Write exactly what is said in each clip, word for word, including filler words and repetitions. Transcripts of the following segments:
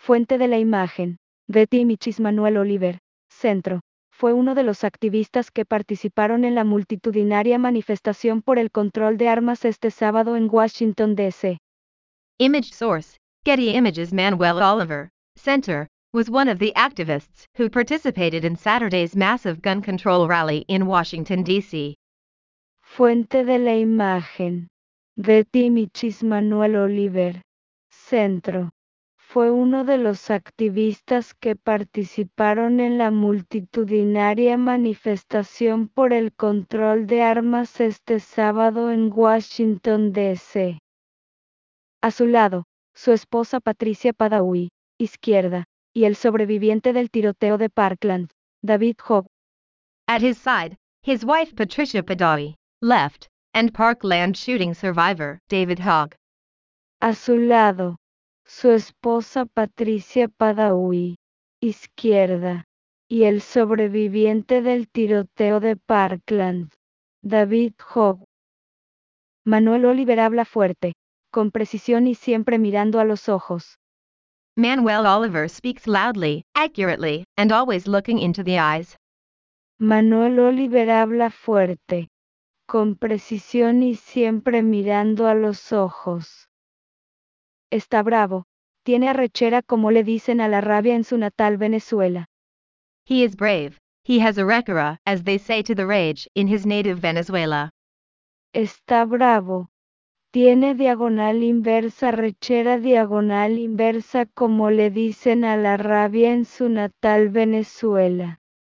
Fuente de la imagen. Getty Images. Manuel Oliver. Centro. Fue uno de los activistas que participaron en la multitudinaria manifestación por el control de armas este sábado en Washington, D C Image source, Getty Images. Manuel Oliver, Center, was one of the activists who participated in Saturday's massive gun control rally in Washington, D C Fuente de la imagen. Getty Images. Manuel Oliver. Centro. Fue uno de los activistas que participaron en la multitudinaria manifestación por el control de armas este sábado en Washington, D C A su lado, su esposa Patricia Padawi, izquierda, y el sobreviviente del tiroteo de Parkland, David Hogg. At his side, his wife Patricia Padawi, left, and Parkland shooting survivor, David Hogg. A su lado, su esposa Patricia Padawi, izquierda, y el sobreviviente del tiroteo de Parkland, David Hogg. Manuel Oliver habla fuerte, con precisión y siempre mirando a los ojos. Manuel Oliver speaks loudly, accurately, and always looking into the eyes. Manuel Oliver habla fuerte, con precisión y siempre mirando a los ojos. Está bravo, tiene arrechera como le dicen a la rabia en su natal Venezuela. He is brave, he has arechera, as they say to the rage, in his native Venezuela. Está bravo. Tiene diagonal inversa rechera diagonal inversa como le dicen a la rabia en su natal Venezuela.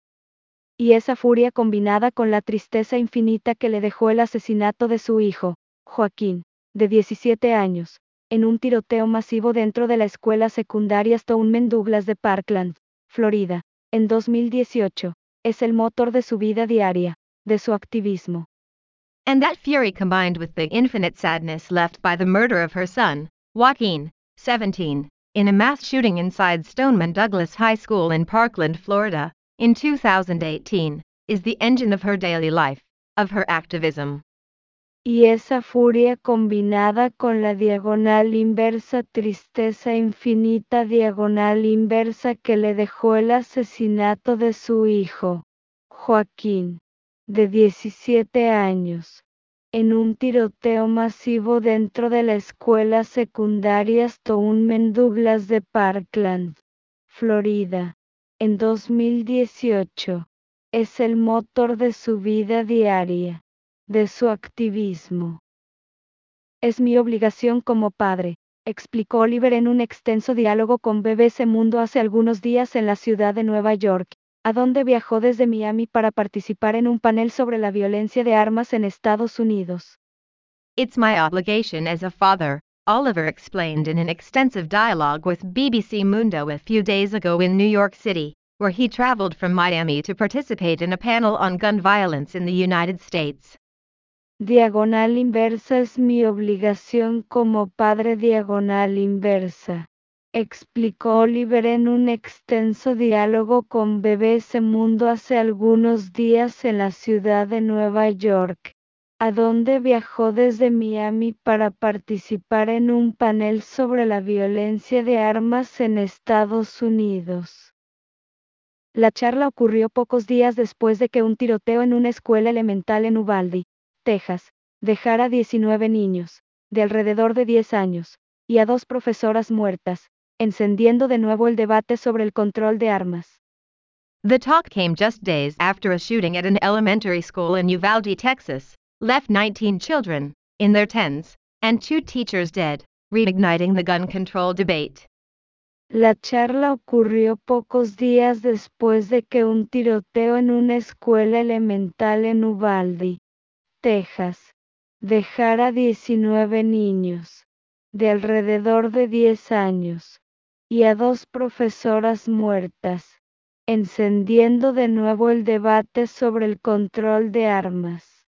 Y esa furia combinada con la tristeza infinita que le dejó el asesinato de su hijo, Joaquín, de diecisiete años, en un tiroteo masivo dentro de la escuela secundaria Stoneman Douglas de Parkland, Florida, en dos mil dieciocho, es el motor de su vida diaria, de su activismo. And that fury combined with the infinite sadness left by the murder of her son, Joaquin, seventeen, in a mass shooting inside Stoneman Douglas High School in Parkland, Florida, in two thousand eighteen, is the engine of her daily life, of her activism. Y esa furia combinada con la diagonal inversa tristeza infinita diagonal inversa que le dejó el asesinato de su hijo, Joaquín, de diecisiete años, en un tiroteo masivo dentro de la escuela secundaria Stoneman Douglas de Parkland, Florida, en dos mil dieciocho, es el motor de su vida diaria, de su activismo. Es mi obligación como padre, explicó Oliver en un extenso diálogo con B B C Mundo hace algunos días en la ciudad de Nueva York, a donde viajó desde Miami para participar en un panel sobre la violencia de armas en Estados Unidos. It's my obligation as a father, Oliver explained in an extensive dialogue with B B C Mundo a few days ago in New York City, where he traveled from Miami to participate in a panel on gun violence in the United States. Diagonal inversa es mi obligación como padre diagonal inversa, explicó Oliver en un extenso diálogo con B B C Mundo hace algunos días en la ciudad de Nueva York, a donde viajó desde Miami para participar en un panel sobre la violencia de armas en Estados Unidos. La charla ocurrió pocos días después de que un tiroteo en una escuela elemental en Uvalde, Texas, dejara a diecinueve niños, de alrededor de diez años, y a dos profesoras muertas, encendiendo de nuevo el debate sobre el control de armas. The talk came just days after a shooting at an elementary school in Uvalde, Texas, left nineteen children, in their tens, and two teachers dead, reigniting the gun control debate. La charla ocurrió pocos días después de que un tiroteo en una escuela elemental en Uvalde, Texas, dejara diecinueve niños, de alrededor de diez años, y a dos profesoras muertas, encendiendo de nuevo el debate sobre el control de armas.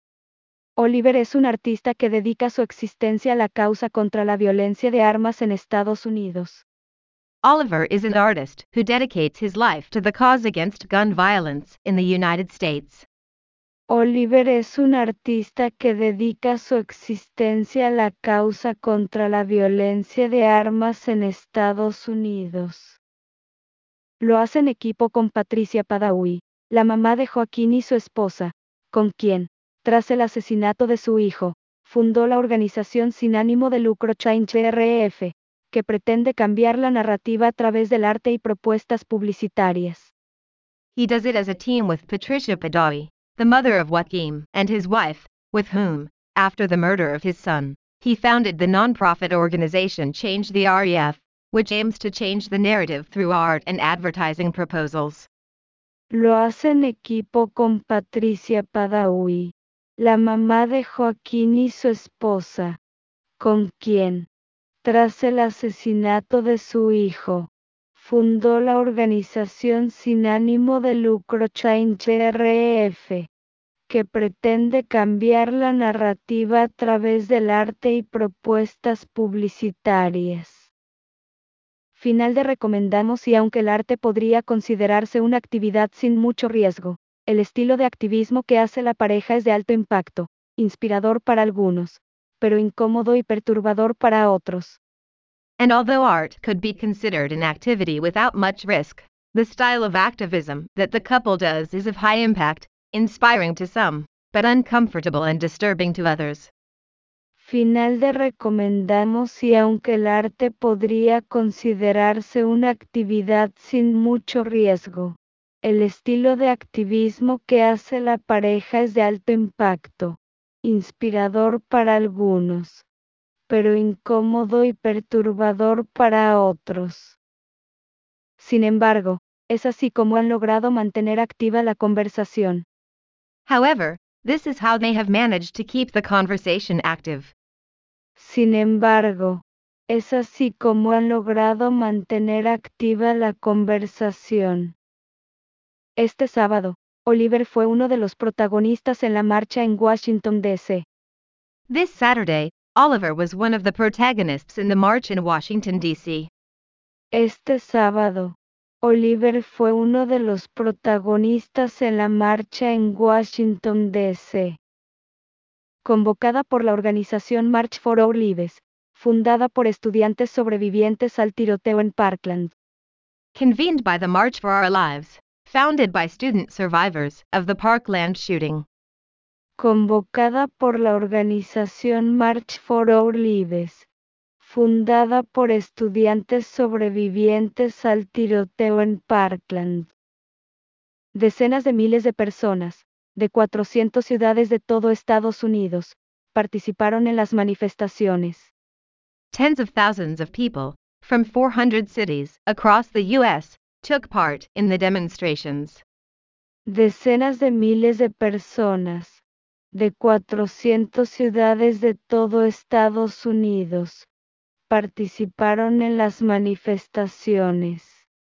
Oliver es un artista que dedica su existencia a la causa contra la violencia de armas en Estados Unidos. Oliver is an artist who dedicates his life to the cause against gun violence in the United States. Oliver es un artista que dedica su existencia a la causa contra la violencia de armas en Estados Unidos. Lo hace en equipo con Patricia Padawi, la mamá de Joaquín y su esposa, con quien, tras el asesinato de su hijo, fundó la organización sin ánimo de lucro Change R F, que pretende cambiar la narrativa a través del arte y propuestas publicitarias. He does it as a team with Patricia Padawi, the mother of Joaquin, and his wife, with whom, after the murder of his son, he founded the nonprofit organization Change the R E F, which aims to change the narrative through art and advertising proposals. Lo hace en equipo con Patricia Padawi, la mamá de Joaquín y su esposa, con quien, tras el asesinato de su hijo, fundó la organización sin ánimo de lucro Change R F, que pretende cambiar la narrativa a través del arte y propuestas publicitarias. Final de recomendamos. Y aunque el arte podría considerarse una actividad sin mucho riesgo, el estilo de activismo que hace la pareja es de alto impacto, inspirador para algunos, pero incómodo y perturbador para otros. And although art could be considered an activity without much risk, the style of activism that the couple does is of high impact, inspiring to some, but uncomfortable and disturbing to others. Final de recomendamos. Y aunque el arte podría considerarse una actividad sin mucho riesgo, el estilo de activismo que hace la pareja es de alto impacto, inspirador para algunos, pero incómodo y perturbador para otros. Sin embargo, es así como han logrado mantener activa la conversación. However, this is how they have managed to keep the conversation active. Sin embargo, es así como han logrado mantener activa la conversación. Este sábado, Oliver fue uno de los protagonistas en la marcha en Washington, D C This Saturday, Oliver was one of the protagonists in the march in Washington, D C Este sábado, Oliver fue uno de los protagonistas en la marcha en Washington, D C convocada por la organización March for Our Lives, fundada por estudiantes sobrevivientes al tiroteo en Parkland. Convened by the March for Our Lives, founded by student survivors of the Parkland shooting. Convocada por la organización March for Our Lives, fundada por estudiantes sobrevivientes al tiroteo en Parkland. Decenas de miles de personas, de cuatrocientas ciudades de todo Estados Unidos, participaron en las manifestaciones. Tens of thousands of people, from four hundred cities across the U S, took part in the demonstrations. Decenas de miles de personas, de cuatrocientas ciudades de todo Estados Unidos, participaron en las manifestaciones.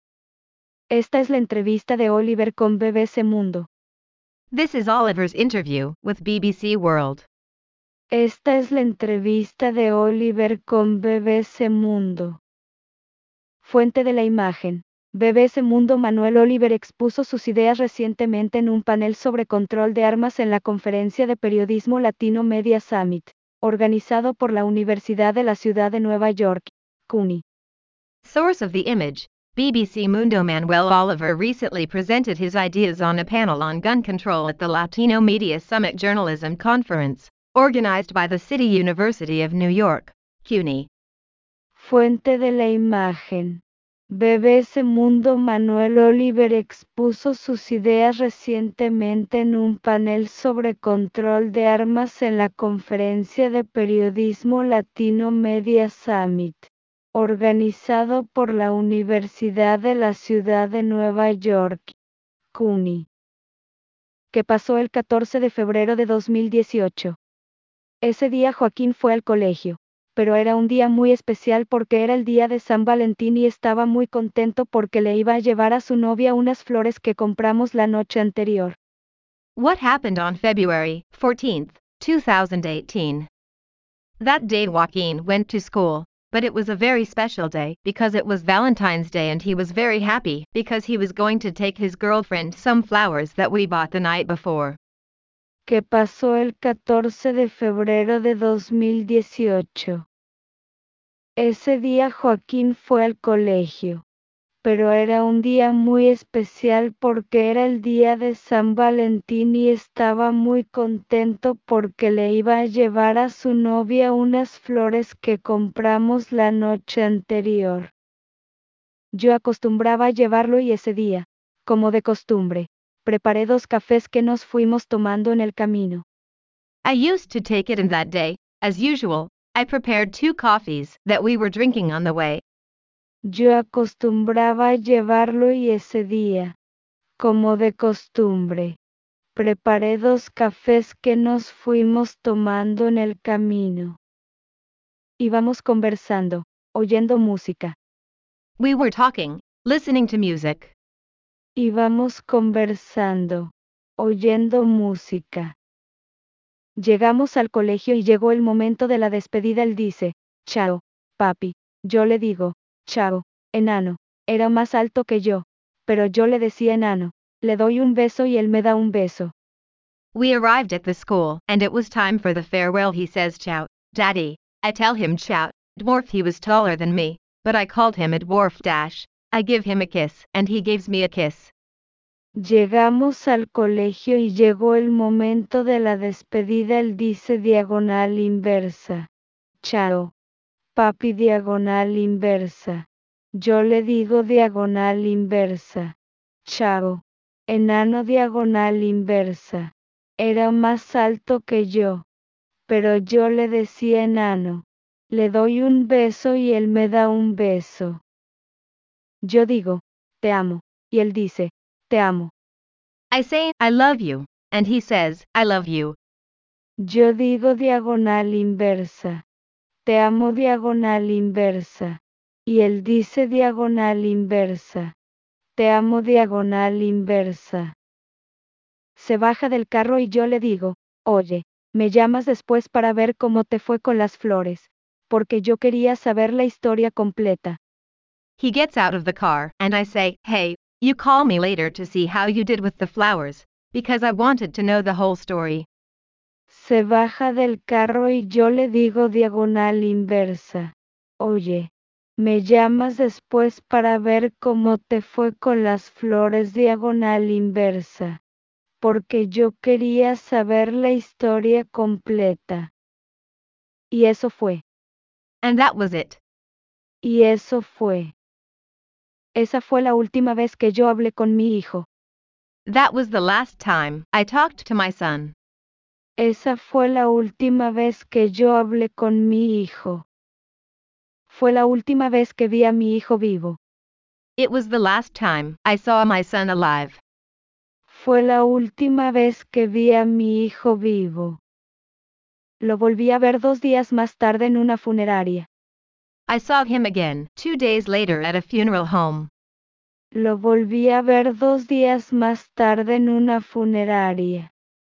Esta es la entrevista de Oliver con B B C Mundo. This is Oliver's interview with B B C World. Esta es la entrevista de Oliver con B B C Mundo. Fuente de la imagen. B B C Mundo. Manuel Oliver expuso sus ideas recientemente en un panel sobre control de armas en la Conferencia de Periodismo Latino Media Summit, organizado por la Universidad de la Ciudad de Nueva York, C U N Y. Source of the image, B B C Mundo. Manuel Oliver recently presented his ideas on a panel on gun control at the Latino Media Summit Journalism Conference, organized by the City University of New York, C U N Y. Fuente de la imagen. B B C Mundo. Manuel Oliver expuso sus ideas recientemente en un panel sobre control de armas en la Conferencia de Periodismo Latino Media Summit, organizado por la Universidad de la Ciudad de Nueva York, C U N Y, que pasó el catorce de febrero de dos mil dieciocho. Ese día Joaquín fue al colegio, pero era un día muy especial porque era el día de San Valentín y estaba muy contento porque le iba a llevar a su novia unas flores que compramos la noche anterior. What happened on February fourteenth, two thousand eighteen? That day Joaquin went to school, but it was a very special day because it was Valentine's Day and he was very happy because he was going to take his girlfriend some flowers that we bought the night before. que pasó el catorce de febrero de dos mil dieciocho. Ese día Joaquín fue al colegio, pero era un día muy especial porque era el día de San Valentín y estaba muy contento porque le iba a llevar a su novia unas flores que compramos la noche anterior. Yo acostumbraba a llevarlo y ese día, como de costumbre, preparé dos cafés que nos fuimos tomando en el camino. I used to take it, and that day, as usual, I prepared two coffees that we were drinking on the way. Yo acostumbraba a llevarlo y ese día, como de costumbre, preparé dos cafés que nos fuimos tomando en el camino. Íbamos conversando, oyendo música. We were talking, listening to music. Íbamos conversando, oyendo música. Llegamos al colegio y llegó el momento de la despedida. Él dice, chao, papi. Yo le digo, chao, enano. Era más alto que yo, pero yo le decía enano. Le doy un beso y él me da un beso. We arrived at the school, and it was time for the farewell. He says, "Ciao, Daddy." I tell him, "Ciao, dwarf." He was taller than me, but I called him a dwarf dash. I give him a kiss, and he gives me a kiss. Llegamos al colegio y llegó el momento de la despedida. Él dice diagonal inversa. Chao, papi diagonal inversa. Yo le digo diagonal inversa. Chao, enano diagonal inversa. Era más alto que yo, pero yo le decía enano. Le doy un beso y él me da un beso. Yo digo, te amo, y él dice, te amo. I say, "I love you," and he says, "I love you." Yo digo diagonal inversa. Te amo diagonal inversa. Y él dice diagonal inversa. Te amo diagonal inversa. Se baja del carro y yo le digo, oye, me llamas después para ver cómo te fue con las flores, porque yo quería saber la historia completa. He gets out of the car, and I say, "Hey, you call me later to see how you did with the flowers, because I wanted to know the whole story." Se baja del carro y yo le digo diagonal inversa. Oye, me llamas después para ver cómo te fue con las flores diagonal inversa, porque yo quería saber la historia completa. Y eso fue. And that was it. Y eso fue. Esa fue la última vez que yo hablé con mi hijo. That was the last time I talked to my son. Esa fue la última vez que yo hablé con mi hijo. Fue la última vez que vi a mi hijo vivo. It was the last time I saw my son alive. Fue la última vez que vi a mi hijo vivo. Lo volví a ver dos días más tarde en una funeraria. I saw him again, two days later at a funeral home. Lo volví a ver dos días más tarde en una funeraria.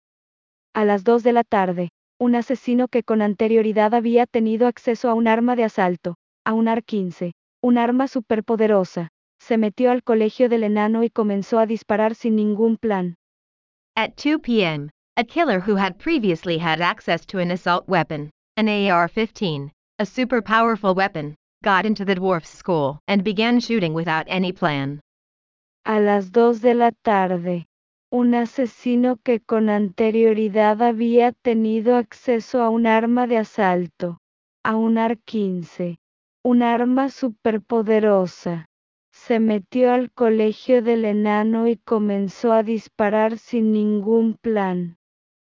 A las dos de la tarde, un asesino que con anterioridad había tenido acceso a un arma de asalto, a un A R quince, un arma superpoderosa, se metió al colegio del enano y comenzó a disparar sin ningún plan. At two p m, a killer who had previously had access to an assault weapon, an A R fifteen, a super powerful weapon, got into the dwarf's school and began shooting without any plan. A las dos de la tarde, un asesino que con anterioridad había tenido acceso a un arma de asalto, a un A R quince, un arma superpoderosa, se metió al colegio del enano y comenzó a disparar sin ningún plan.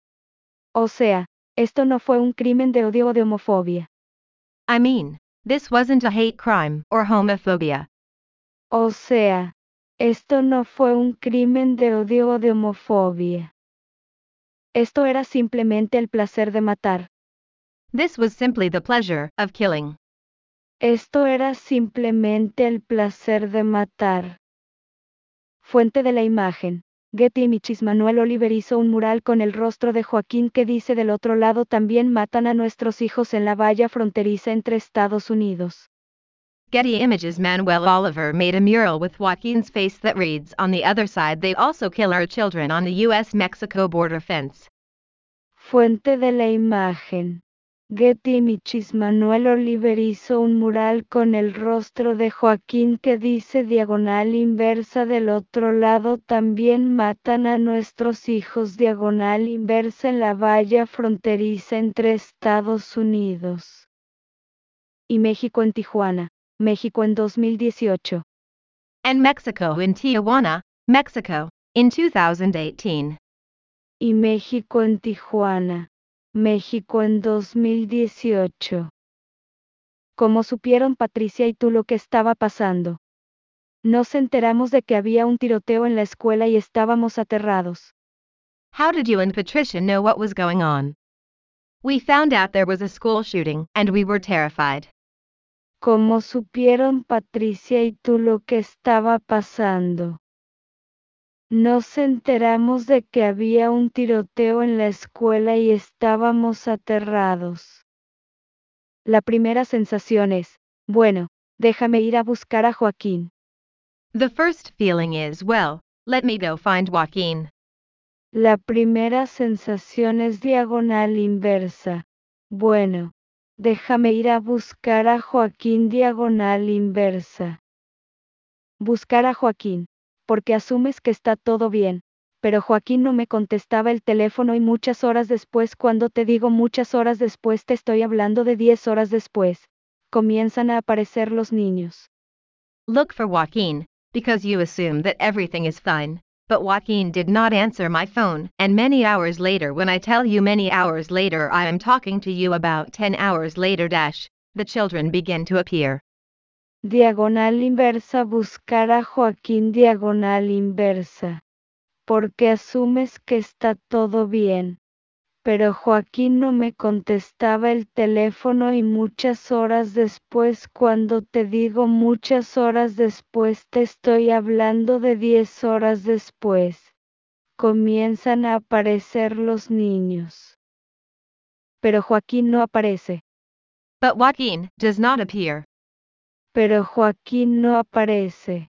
O sea, esto no fue un crimen de odio o de homofobia. I mean, this wasn't a hate crime or homophobia. O sea, esto no fue un crimen de odio o de homofobia. Esto era simplemente el placer de matar. This was simply the pleasure of killing. Esto era simplemente el placer de matar. Fuente de la imagen. Getty Images. Manuel Oliver hizo un mural con el rostro de Joaquín que dice: del otro lado también matan a nuestros hijos en la valla fronteriza entre Estados Unidos. Getty Images. Manuel Oliver made a mural with Joaquin's face that reads, "On the other side they also kill our children on the U S Mexico border fence." Fuente de la imagen. Getty Images. Manuel Oliver hizo un mural con el rostro de Joaquín que dice diagonal inversa. Del otro lado también matan a nuestros hijos diagonal inversa en la valla fronteriza entre Estados Unidos y México en Tijuana, México en dos mil dieciocho. And Mexico in Tijuana, Mexico, in two thousand eighteen. Y México en Tijuana, México en dos mil dieciocho. ¿Cómo supieron Patricia y tú lo que estaba pasando? Nos enteramos de que había un tiroteo en la escuela y estábamos aterrados. How did you and Patricia know what was going on? We found out there was a school shooting, and we were terrified. ¿Cómo supieron Patricia y tú lo que estaba pasando? Nos enteramos de que había un tiroteo en la escuela y estábamos aterrados. La primera sensación es, bueno, déjame ir a buscar a Joaquín. The first feeling is, well, let me go find Joaquin. La primera sensación es diagonal inversa. Bueno, déjame ir a buscar a Joaquín diagonal inversa. Buscar a Joaquín, porque asumes que está todo bien, pero Joaquín no me contestaba el teléfono y muchas horas después, cuando te digo muchas horas después, te estoy hablando de diez horas después, comienzan a aparecer los niños. Look for Joaquin, because you assume that everything is fine, but Joaquin did not answer my phone, and many hours later, when I tell you many hours later, I am talking to you about ten hours later dash, the children begin to appear. Diagonal inversa. Buscar a Joaquín diagonal inversa. Porque asumes que está todo bien. Pero Joaquín no me contestaba el teléfono y muchas horas después, cuando te digo muchas horas después, te estoy hablando de diez horas después. Comienzan a aparecer los niños. Pero Joaquín no aparece. But Joaquin does not appear. Pero Joaquín no aparece.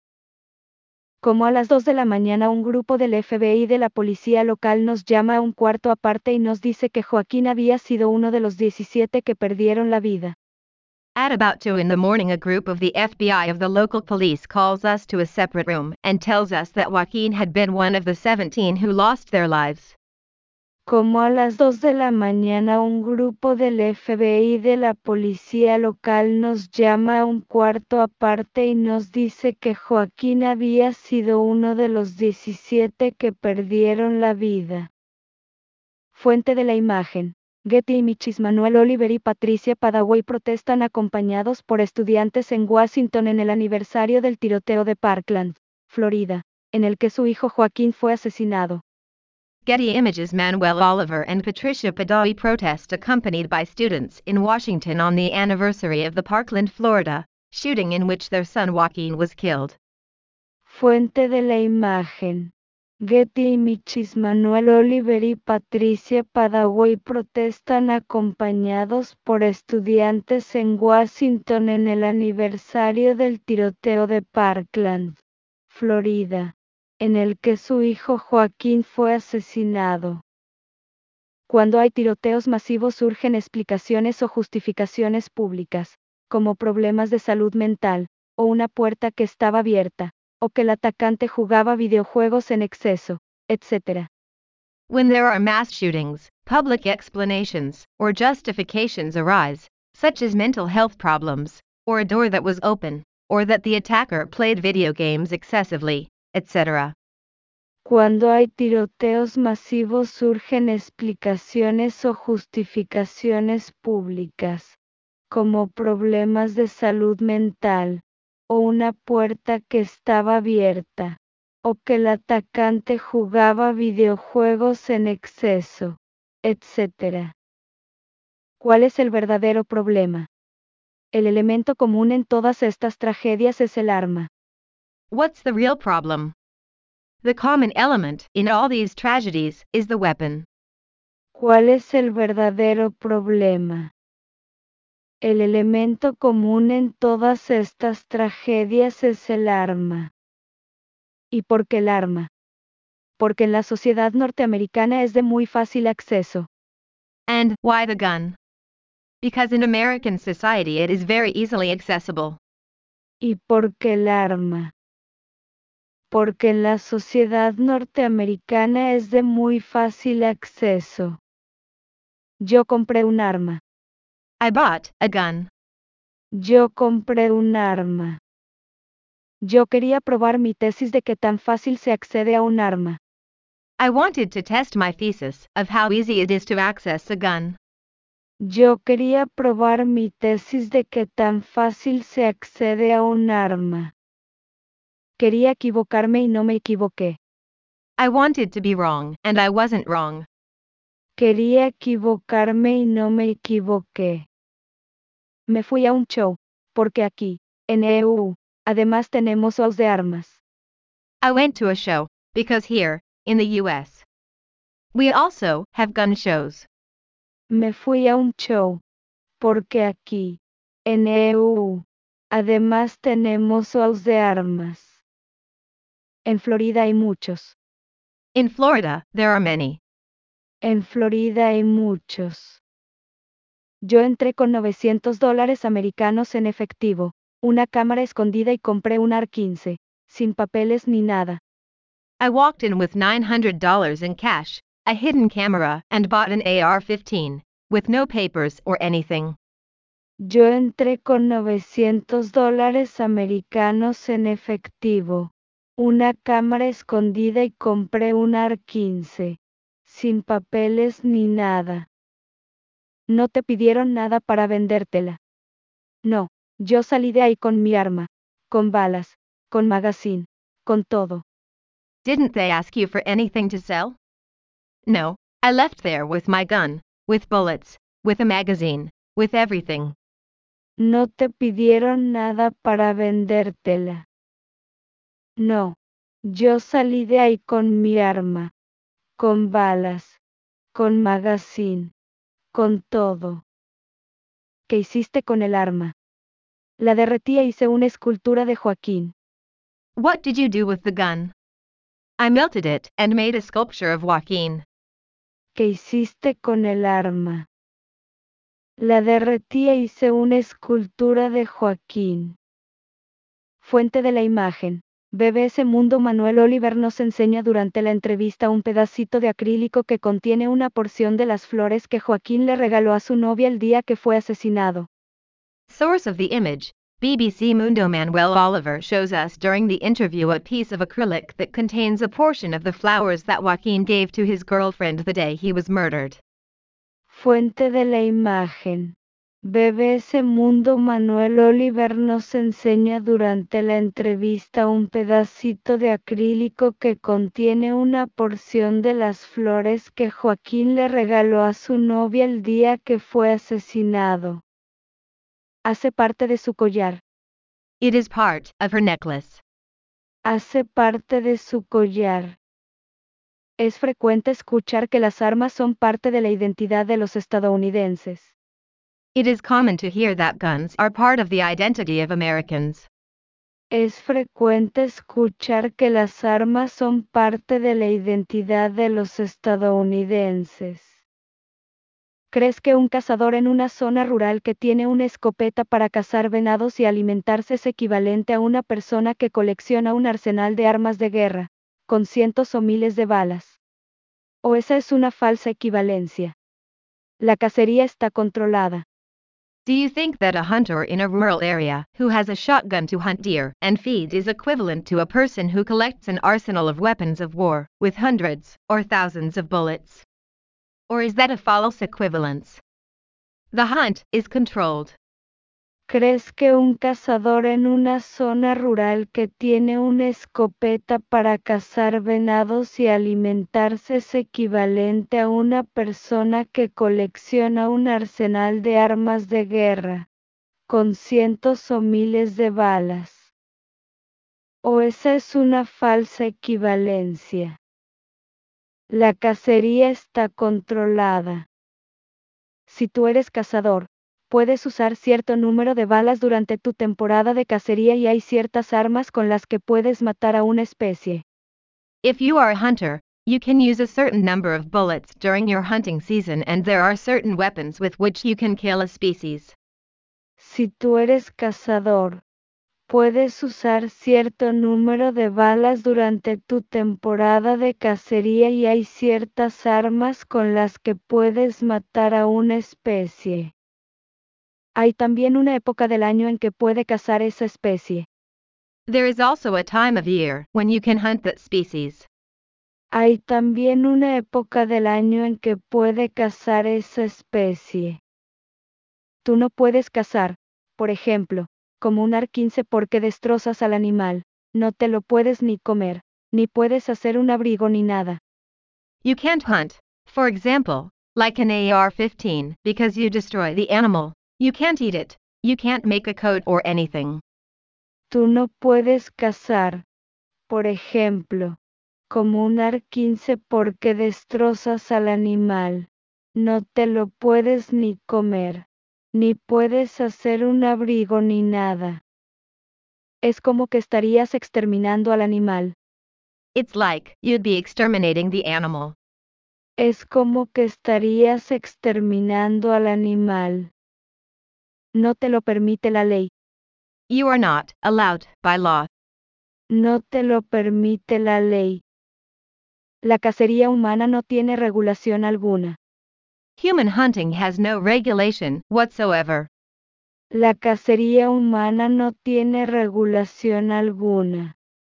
Como a las dos de la mañana, un grupo del F B I de la policía local nos llama a un cuarto aparte y nos dice que Joaquín había sido uno de los diecisiete que perdieron la vida. At about two in the morning, a group of the F B I of the local police calls us to a separate room and tells us that Joaquin had been one of the seventeen who lost their lives. Como a las dos de la mañana, un grupo del F B I de la policía local nos llama a un cuarto aparte y nos dice que Joaquín había sido uno de los diecisiete que perdieron la vida. Fuente de la imagen. Getty Images. Manuel Oliver y Patricia Padawi protestan acompañados por estudiantes en Washington en el aniversario del tiroteo de Parkland, Florida, en el que su hijo Joaquín fue asesinado. Getty Images. Manuel Oliver and Patricia Padawi protest accompanied by students in Washington on the anniversary of the Parkland, Florida, shooting in which their son Joaquin was killed. Fuente de la imagen. Getty Images. Manuel Oliver y Patricia Padawi protestan acompañados por estudiantes en Washington en el aniversario del tiroteo de Parkland, Florida, en el que su hijo Joaquín fue asesinado. Cuando hay tiroteos masivos surgen explicaciones o justificaciones públicas, como problemas de salud mental, o una puerta que estaba abierta, o que el atacante jugaba videojuegos en exceso, etcétera. When there are mass shootings, public explanations or justifications arise, such as mental health problems, or a door that was open, or that the attacker played video games excessively, et cetera. Cuando hay tiroteos masivos surgen explicaciones o justificaciones públicas, como problemas de salud mental, o una puerta que estaba abierta, o que el atacante jugaba videojuegos en exceso, etcétera. ¿Cuál es el verdadero problema? El elemento común en todas estas tragedias es el arma. What's the real problem? The common element in all these tragedies is the weapon. ¿Cuál es el verdadero problema? El elemento común en todas estas tragedias es el arma. ¿Y por qué el arma? Porque en la sociedad norteamericana es de muy fácil acceso. And why the gun? Because in American society it is very easily accessible. ¿Y por qué el arma? Porque en la sociedad norteamericana es de muy fácil acceso. Yo compré un arma. I bought a gun. Yo compré un arma. Yo quería probar mi tesis de qué tan fácil se accede a un arma. I wanted to test my thesis of how easy it is to access a gun. Yo quería probar mi tesis de qué tan fácil se accede a un arma. Quería equivocarme y no me equivoqué. I wanted to be wrong, and I wasn't wrong. Quería equivocarme y no me equivoqué. Me fui a un show, porque aquí, en E U, además tenemos shows de armas. I went to a show, because here, in the U S, we also have gun shows. Me fui a un show, porque aquí, en E U, además tenemos shows de armas. En Florida hay muchos. In Florida, there are many. En Florida hay muchos. Yo entré con novecientos dólares americanos en efectivo, una cámara escondida y compré un A R quince, sin papeles ni nada. I walked in with nine hundred dollars in cash, a hidden camera, and bought an A R fifteen, with no papers or anything. Yo entré con novecientos dólares americanos en efectivo, una cámara escondida y compré un A R quince, sin papeles ni nada. No te pidieron nada para vendértela. No, yo salí de ahí con mi arma, con balas, con magazine, con todo. Didn't they ask you for anything to sell? No, I left there with my gun, with bullets, with a magazine, with everything. No te pidieron nada para vendértela. No, yo salí de ahí con mi arma, con balas, con magazine, con todo. ¿Qué hiciste con el arma? La derretí e hice una escultura de Joaquín. What did you do with the gun? I melted it and made a sculpture of Joaquin. ¿Qué hiciste con el arma? La derretí e hice una escultura de Joaquín. Fuente de la imagen. B B S Mundo. Manuel Oliver nos enseña durante la entrevista un pedacito de acrílico que contiene una porción de las flores que Joaquín le regaló a su novia el día que fue asesinado. Source of the image, B B C Mundo. Manuel Oliver shows us during the interview a piece of acrylic that contains a portion of the flowers that Joaquin gave to his girlfriend the day he was murdered. Fuente de la imagen. B B S Mundo. Manuel Oliver nos enseña durante la entrevista un pedacito de acrílico que contiene una porción de las flores que Joaquín le regaló a su novia el día que fue asesinado. Hace parte de su collar. It is part of her necklace. Hace parte de su collar. Es frecuente escuchar que las armas son parte de la identidad de los estadounidenses. It is common to hear that guns are part of the identity of Americans. Es frecuente escuchar que las armas son parte de la identidad de los estadounidenses. ¿Crees que un cazador en una zona rural que tiene una escopeta para cazar venados y alimentarse es equivalente a una persona que colecciona un arsenal de armas de guerra, con cientos o miles de balas? ¿O esa es una falsa equivalencia? La cacería está controlada. Do you think that a hunter in a rural area who has a shotgun to hunt deer and feed is equivalent to a person who collects an arsenal of weapons of war with hundreds or thousands of bullets? Or is that a false equivalence? The hunt is controlled. ¿Crees que un cazador en una zona rural que tiene una escopeta para cazar venados y alimentarse es equivalente a una persona que colecciona un arsenal de armas de guerra, con cientos o miles de balas? ¿O esa es una falsa equivalencia? La cacería está controlada. Si tú eres cazador, puedes usar cierto número de balas durante tu temporada de cacería y hay ciertas armas con las que puedes matar a una especie. If you are a hunter, You can use a certain number of bullets during your hunting season, and there are certain weapons with which you can kill a species. Si tú eres cazador, puedes usar cierto número de balas durante tu temporada de cacería y hay ciertas armas con las que puedes matar a una especie. Hay también una época del año en que puede cazar esa especie. There is also a time of year when you can hunt that species. Hay también una época del año en que puede cazar esa especie. Tú no puedes cazar, por ejemplo, como un ar quince porque destrozas al animal, no te lo puedes ni comer, ni puedes hacer un abrigo ni nada. You can't hunt, for example, like an A R fifteen, because you destroy the animal. You can't eat it. You can't make a coat or anything. Tú no puedes cazar, por ejemplo, como un ar quince porque destrozas al animal, no te lo puedes ni comer, ni puedes hacer un abrigo ni nada. Es como que estarías exterminando al animal. It's like you'd be exterminating the animal. Es como que estarías exterminando al animal. No te lo permite la ley. You are not allowed by law. No te lo permite la ley. La cacería humana no tiene regulación alguna. Human hunting has no regulation whatsoever. La cacería humana no tiene regulación alguna.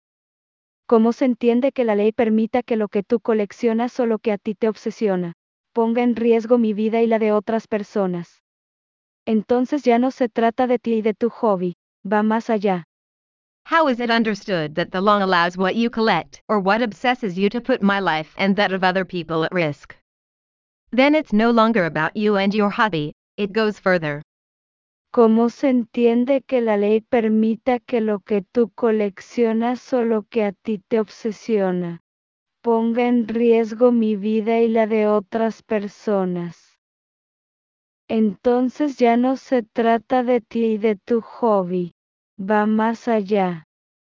¿Cómo se entiende que la ley permita que lo que tú coleccionas o lo que a ti te obsesiona ponga en riesgo mi vida y la de otras personas? Entonces ya no se trata de ti y de tu hobby, va más allá. How is it understood that the law allows what you collect or what obsesses you to put my life and that of other people at risk? Then it's no longer about you and your hobby, it goes further. ¿Cómo se entiende que la ley permita que lo que tú coleccionas o lo que a ti te obsesiona ponga en riesgo mi vida y la de otras personas? Entonces ya no se trata de ti y de tu hobby, va más allá.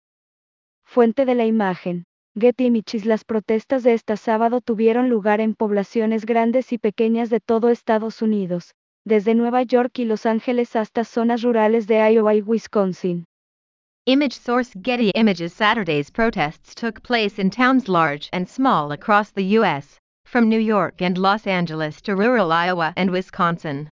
Fuente de la imagen. Getty Images. Las protestas de este sábado tuvieron lugar en poblaciones grandes y pequeñas de todo Estados Unidos, desde Nueva York y Los Ángeles hasta zonas rurales de Iowa y Wisconsin. Image source Getty Images. Saturday's protests took place in towns large and small across the U S, from New York and Los Angeles to rural Iowa and Wisconsin.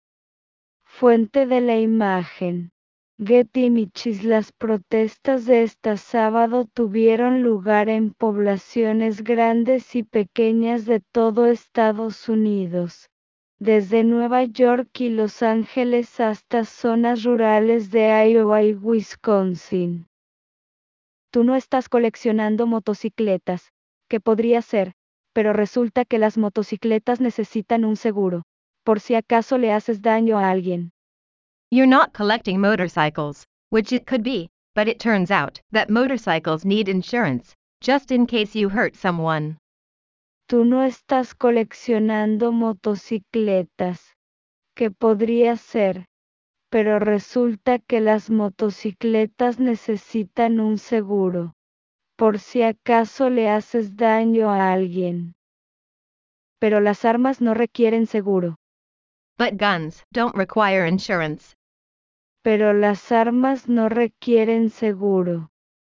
Fuente de la imagen. Getty Images. Las protestas de este sábado tuvieron lugar en poblaciones grandes y pequeñas de todo Estados Unidos, desde Nueva York y Los Ángeles hasta zonas rurales de Iowa y Wisconsin. Tú no estás coleccionando motocicletas, que podría ser, pero resulta que las motocicletas necesitan un seguro, por si acaso le haces daño a alguien. You're not collecting motorcycles, which it could be, but it turns out that motorcycles need insurance, just in case you hurt someone. Tú no estás coleccionando motocicletas, que podría ser, pero resulta que las motocicletas necesitan un seguro, por si acaso le haces daño a alguien. Pero las armas no requieren seguro. But guns don't require insurance. Pero las armas no requieren seguro.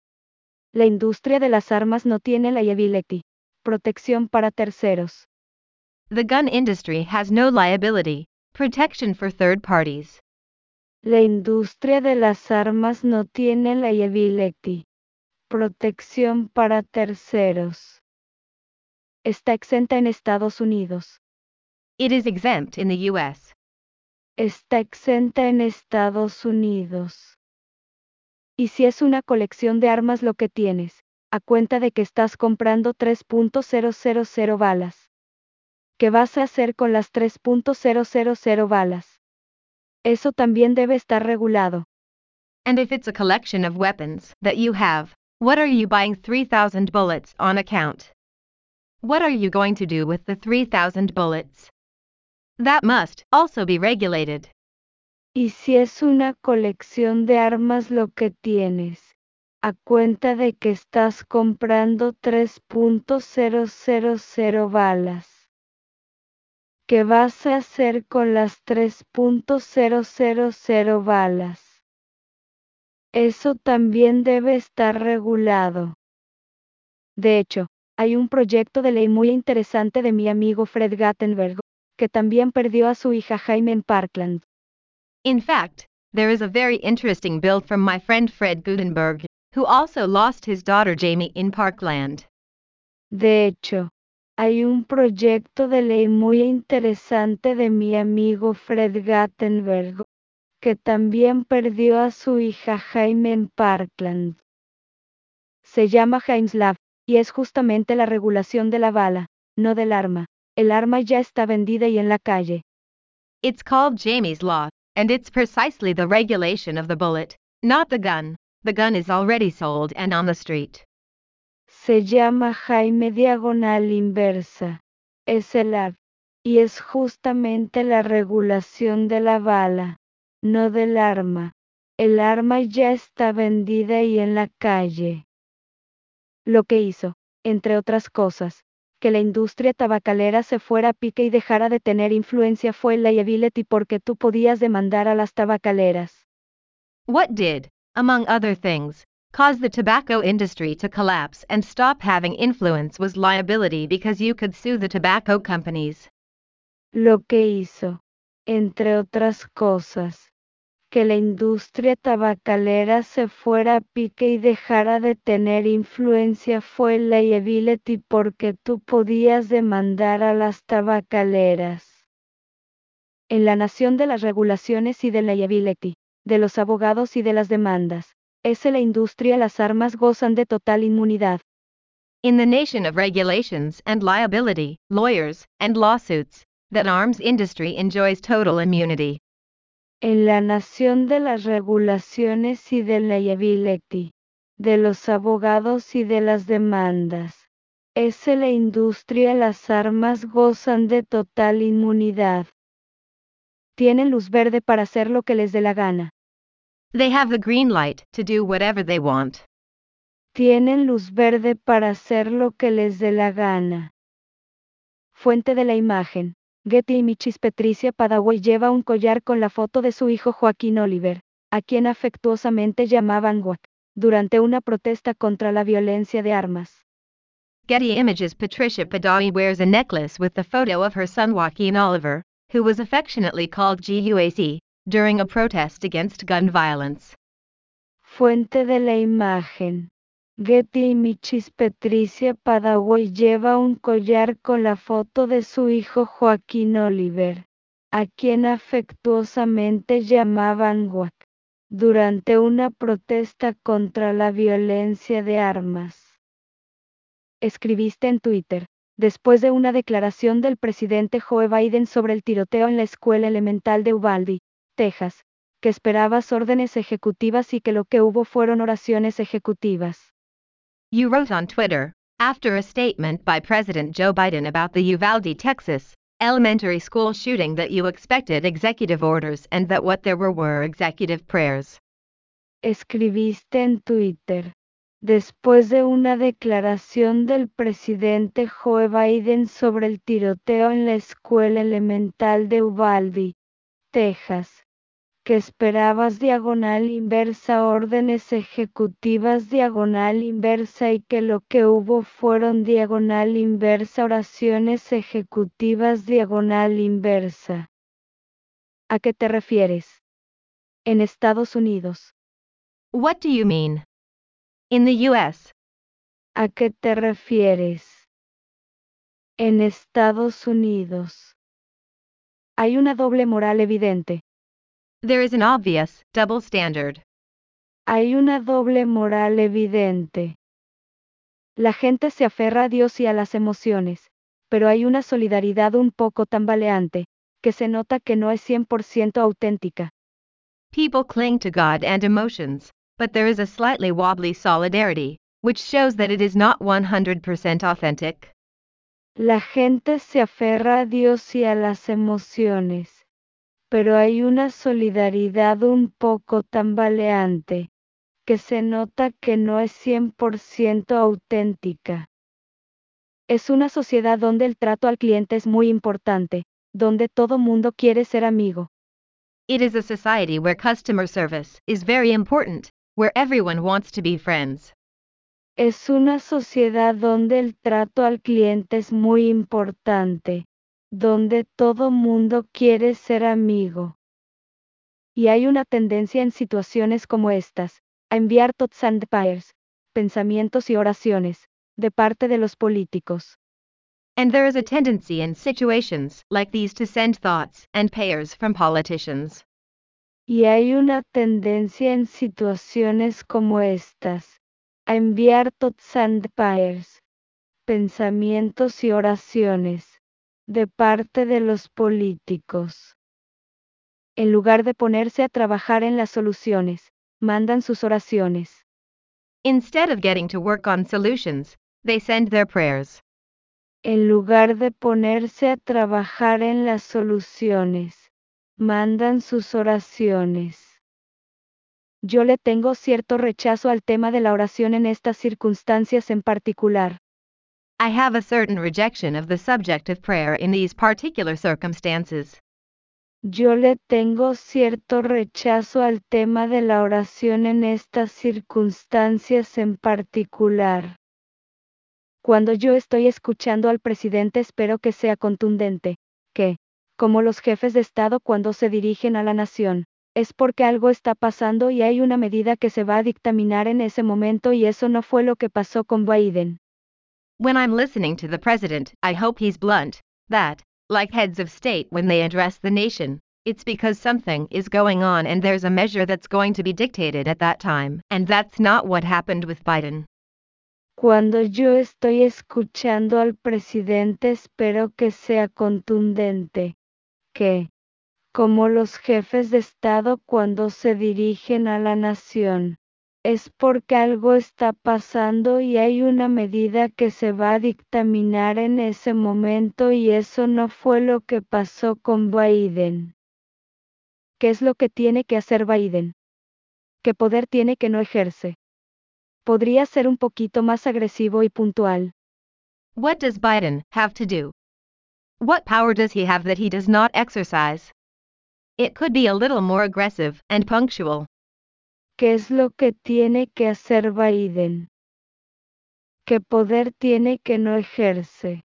La industria de las armas no tiene liability, protección para terceros. The gun industry has no liability, protection for third parties. La industria de las armas no tiene liability, protección para terceros. Está exenta en Estados Unidos. It is exempt in the U S. Está exenta en Estados Unidos. Y si es una colección de armas lo que tienes, a cuenta de que estás comprando tres punto cero cero cero balas. ¿Qué vas a hacer con las tres punto cero cero cero balas? Eso también debe estar regulado. And if it's a collection of weapons that you have, what are you buying three thousand bullets on account? What are you going to do with the three thousand bullets? That must also be regulated. Y si es una colección de armas lo que tienes, a cuenta de que estás comprando tres punto cero cero cero balas. ¿Qué vas a hacer con las tres punto cero cero cero balas? Eso también debe estar regulado. De hecho, hay un proyecto de ley muy interesante de mi amigo Fred Guttenberg, que también perdió a su hija Jaime en Parkland. In fact, there is a very interesting bill from my friend Fred Gutenberg, who also lost his daughter Jamie in Parkland. De hecho, hay un proyecto de ley muy interesante de mi amigo Fred Guttenberg, que también perdió a su hija Jaime en Parkland. Se llama James Law, y es justamente la regulación de la bala, no del arma. El arma ya está vendida y en la calle. It's called Jamie's Law, and it's precisely the regulation of the bullet, not the gun. The gun is already sold and on the street. Se llama Jaime diagonal inversa. Es el A D, y es justamente la regulación de la bala, no del arma. El arma ya está vendida y en la calle. Lo que hizo, entre otras cosas, que la industria tabacalera se fuera a pique y dejara de tener influencia fue el liability porque tú podías demandar a las tabacaleras. What did, among other things, cause the tobacco industry to collapse and stop having influence was liability because you could sue the tobacco companies. Lo que hizo, entre otras cosas, que la industria tabacalera se fuera a pique y dejara de tener influencia fue el liability porque tú podías demandar a las tabacaleras. En la nación de las regulaciones y del liability, de los abogados y de las demandas, es la industria las armas gozan de total inmunidad. In the nation of regulations and liability, lawyers, and lawsuits, the arms industry enjoys total immunity. En la nación de las regulaciones y del liability, de los abogados y de las demandas, es la industria las armas gozan de total inmunidad. Tienen luz verde para hacer lo que les dé la gana. They have the green light to do whatever they want. Tienen luz verde para hacer lo que les dé la gana. Fuente de la imagen. Getty Images. Patricia Padaway lleva un collar con la foto de su hijo Joaquín Oliver, a quien afectuosamente llamaban Wack, durante una protesta contra la violencia de armas. Getty Images. Patricia Padawi wears a necklace with the photo of her son Joaquin Oliver, who was affectionately called G U A C, during a protest against gun violence. Fuente de la imagen. Getty Images. Patricia Padaway lleva un collar con la foto de su hijo Joaquín Oliver, a quien afectuosamente llamaban Wack, durante una protesta contra la violencia de armas. Escribiste en Twitter, después de una declaración del presidente Joe Biden sobre el tiroteo en la escuela elemental de Uvalde, Texas, que esperabas órdenes ejecutivas y que lo que hubo fueron oraciones ejecutivas. You wrote on Twitter, after a statement by President Joe Biden about the Uvalde, Texas, elementary school shooting that you expected executive orders and that what there were were executive prayers. Escribiste en Twitter, después de una declaración del presidente Joe Biden sobre el tiroteo en la escuela elemental de Uvalde, Texas, que esperabas diagonal inversa órdenes ejecutivas diagonal inversa y que lo que hubo fueron diagonal inversa oraciones ejecutivas diagonal inversa. ¿A qué te refieres? En Estados Unidos. What do you mean? In the U S. ¿A qué te refieres? En Estados Unidos. Hay una doble moral evidente. There is an obvious, double standard. Hay una doble moral evidente. La gente se aferra a Dios y a las emociones, pero hay una solidaridad un poco tambaleante, que se nota que no es cien por ciento auténtica. People cling to God and emotions, but there is a slightly wobbly solidarity, which shows that it is not one hundred percent authentic. La gente se aferra a Dios y a las emociones, pero hay una solidaridad un poco tambaleante, que se nota que no es cien por ciento auténtica. Es una sociedad donde el trato al cliente es muy importante, donde todo mundo quiere ser amigo. It is a society where customer service is very important, where everyone wants to be friends. Es una sociedad donde el trato al cliente es muy importante, donde todo mundo quiere ser amigo. Y hay una tendencia en situaciones como estas, a enviar thoughts and prayers, pensamientos y oraciones, de parte de los políticos. And there is a tendency in situations like these to send thoughts and prayers from politicians. Y hay una tendencia en situaciones como estas, a enviar thoughts and prayers, pensamientos y oraciones, de parte de los políticos. En lugar de ponerse a trabajar en las soluciones, mandan sus oraciones. Instead of getting to work on solutions, they send their prayers. En lugar de ponerse a trabajar en las soluciones, mandan sus oraciones. Yo le tengo cierto rechazo al tema de la oración en estas circunstancias en particular. I have a certain rejection of the subject of prayer in these particular circumstances. Yo le tengo cierto rechazo al tema de la oración en estas circunstancias en particular. Cuando yo estoy escuchando al presidente espero que sea contundente, que, como los jefes de Estado cuando se dirigen a la nación, es porque algo está pasando y hay una medida que se va a dictaminar en ese momento y eso no fue lo que pasó con Biden. When I'm listening to the president, I hope he's blunt, that, like heads of state when they address the nation, it's because something is going on and there's a measure that's going to be dictated at that time, and that's not what happened with Biden. Cuando yo estoy escuchando al presidente espero que sea contundente, que, como los jefes de Estado cuando se dirigen a la nación, es porque algo está pasando y hay una medida que se va a dictaminar en ese momento y eso no fue lo que pasó con Biden. ¿Qué es lo que tiene que hacer Biden? ¿Qué poder tiene que no ejerce? Podría ser un poquito más agresivo y puntual. What does Biden have to do? What power does he have that he does not exercise? It could be a little more aggressive and punctual. ¿Qué es lo que tiene que hacer Biden? ¿Qué poder tiene que no ejerce?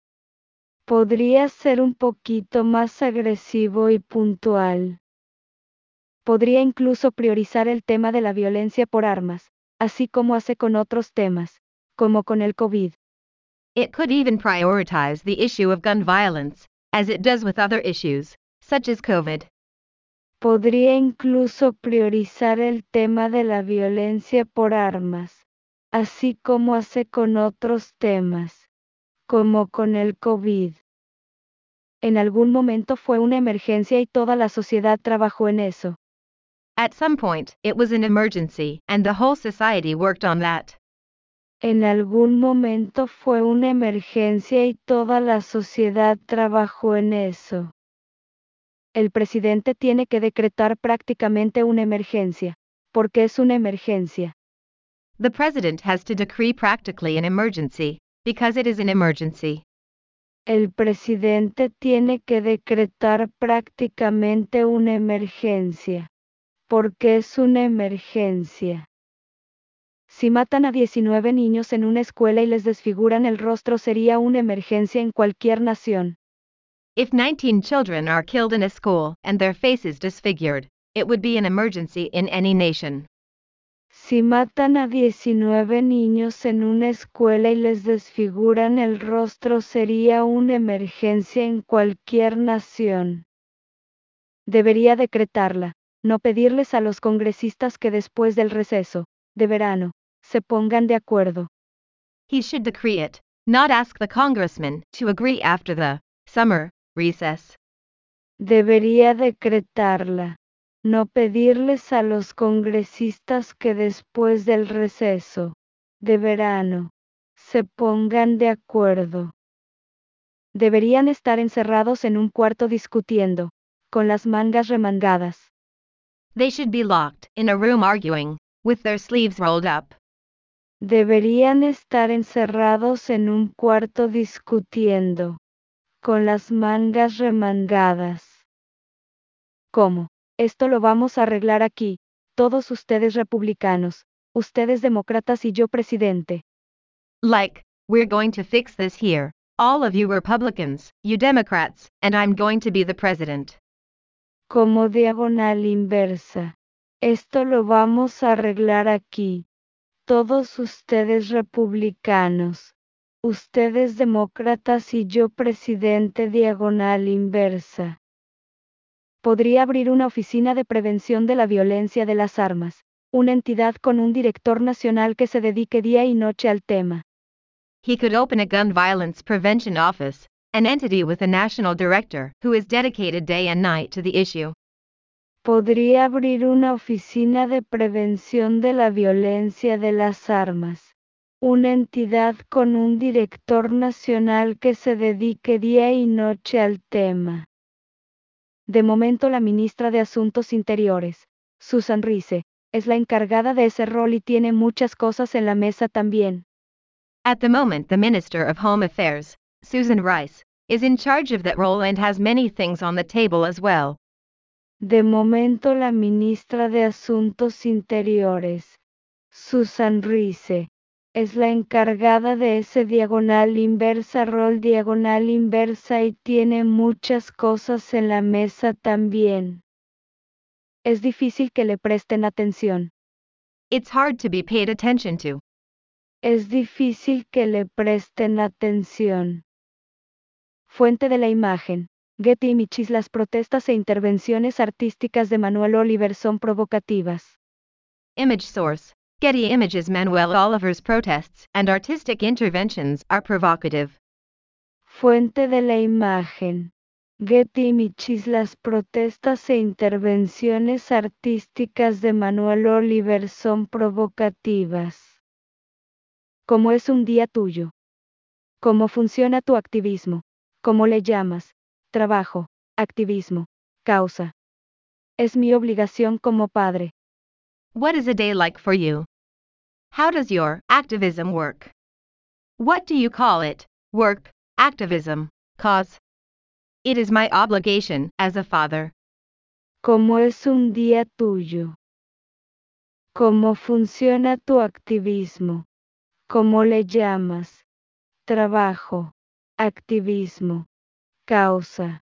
Podría ser un poquito más agresivo y puntual. Podría incluso priorizar el tema de la violencia por armas, así como hace con otros temas, como con el COVID. It could even prioritize the issue of gun violence, as it does with other issues, such as COVID. Podría incluso priorizar el tema de la violencia por armas, así como hace con otros temas, como con el COVID. En algún momento fue una emergencia y toda la sociedad trabajó en eso. At some point, it was an emergency, and the whole society worked on that. En algún momento fue una emergencia y toda la sociedad trabajó en eso. El presidente tiene que decretar prácticamente una emergencia, porque es una emergencia. The president has to decree practically an emergency, because it is an emergency. El presidente tiene que decretar prácticamente una emergencia, porque es una emergencia. Si matan a diecinueve niños en una escuela y les desfiguran el rostro sería una emergencia en cualquier nación. If nineteen children are killed in a school and their faces disfigured, it would be an emergency in any nation. Si matan a diecinueve niños en una escuela y les desfiguran el rostro sería una emergencia en cualquier nación. Debería decretarla, no pedirles a los congresistas que después del receso, de verano, se pongan de acuerdo. He should decree it, not ask the congressmen to agree after the summer recess. Debería decretarla, no pedirles a los congresistas que después del receso, de verano, se pongan de acuerdo. Deberían estar encerrados en un cuarto discutiendo, con las mangas remangadas. They should be locked in a room arguing, with their sleeves rolled up. Deberían estar encerrados en un cuarto discutiendo, con las mangas remangadas. ¿Cómo? Esto lo vamos a arreglar aquí, todos ustedes republicanos, ustedes demócratas y yo presidente. Like, we're going to fix this here, all of you Republicans, you Democrats, and I'm going to be the president. Como diagonal inversa. Esto lo vamos a arreglar aquí. Todos ustedes republicanos, ustedes demócratas y yo presidente diagonal inversa. Podría abrir una oficina de prevención de la violencia de las armas, una entidad con un director nacional que se dedique día y noche al tema. He could open a gun violence prevention office, an entity with a national director who is dedicated day and night to the issue. Podría abrir una oficina de prevención de la violencia de las armas, una entidad con un director nacional que se dedique día y noche al tema. De momento la ministra de Asuntos Interiores, Susan Rice, es la encargada de ese rol y tiene muchas cosas en la mesa también. At the moment, the Minister of Home Affairs, Susan Rice, is in charge of that role and has many things on the table as well. De momento la ministra de Asuntos Interiores, Susan Rice, es la encargada de ese diagonal inversa rol diagonal inversa y tiene muchas cosas en la mesa también. Es difícil que le presten atención. It's hard to be paid attention to. Es difícil que le presten atención. Fuente de la imagen. Getty Images. Las protestas e intervenciones artísticas de Manuel Oliver son provocativas. Image source. Getty Images. Manuel Oliver's protests and artistic interventions are provocative. Fuente de la imagen. Getty Images. Las protestas e intervenciones artísticas de Manuel Oliver son provocativas. ¿Cómo es un día tuyo? ¿Cómo funciona tu activismo? ¿Cómo le llamas? Trabajo, activismo, causa. Es mi obligación como padre. What is a day like for you? How does your activism work? What do you call it? Work, activism, cause? It is my obligation as a father. ¿Cómo es un día tuyo? ¿Cómo funciona tu activismo? ¿Cómo le llamas? Trabajo, activismo, causa.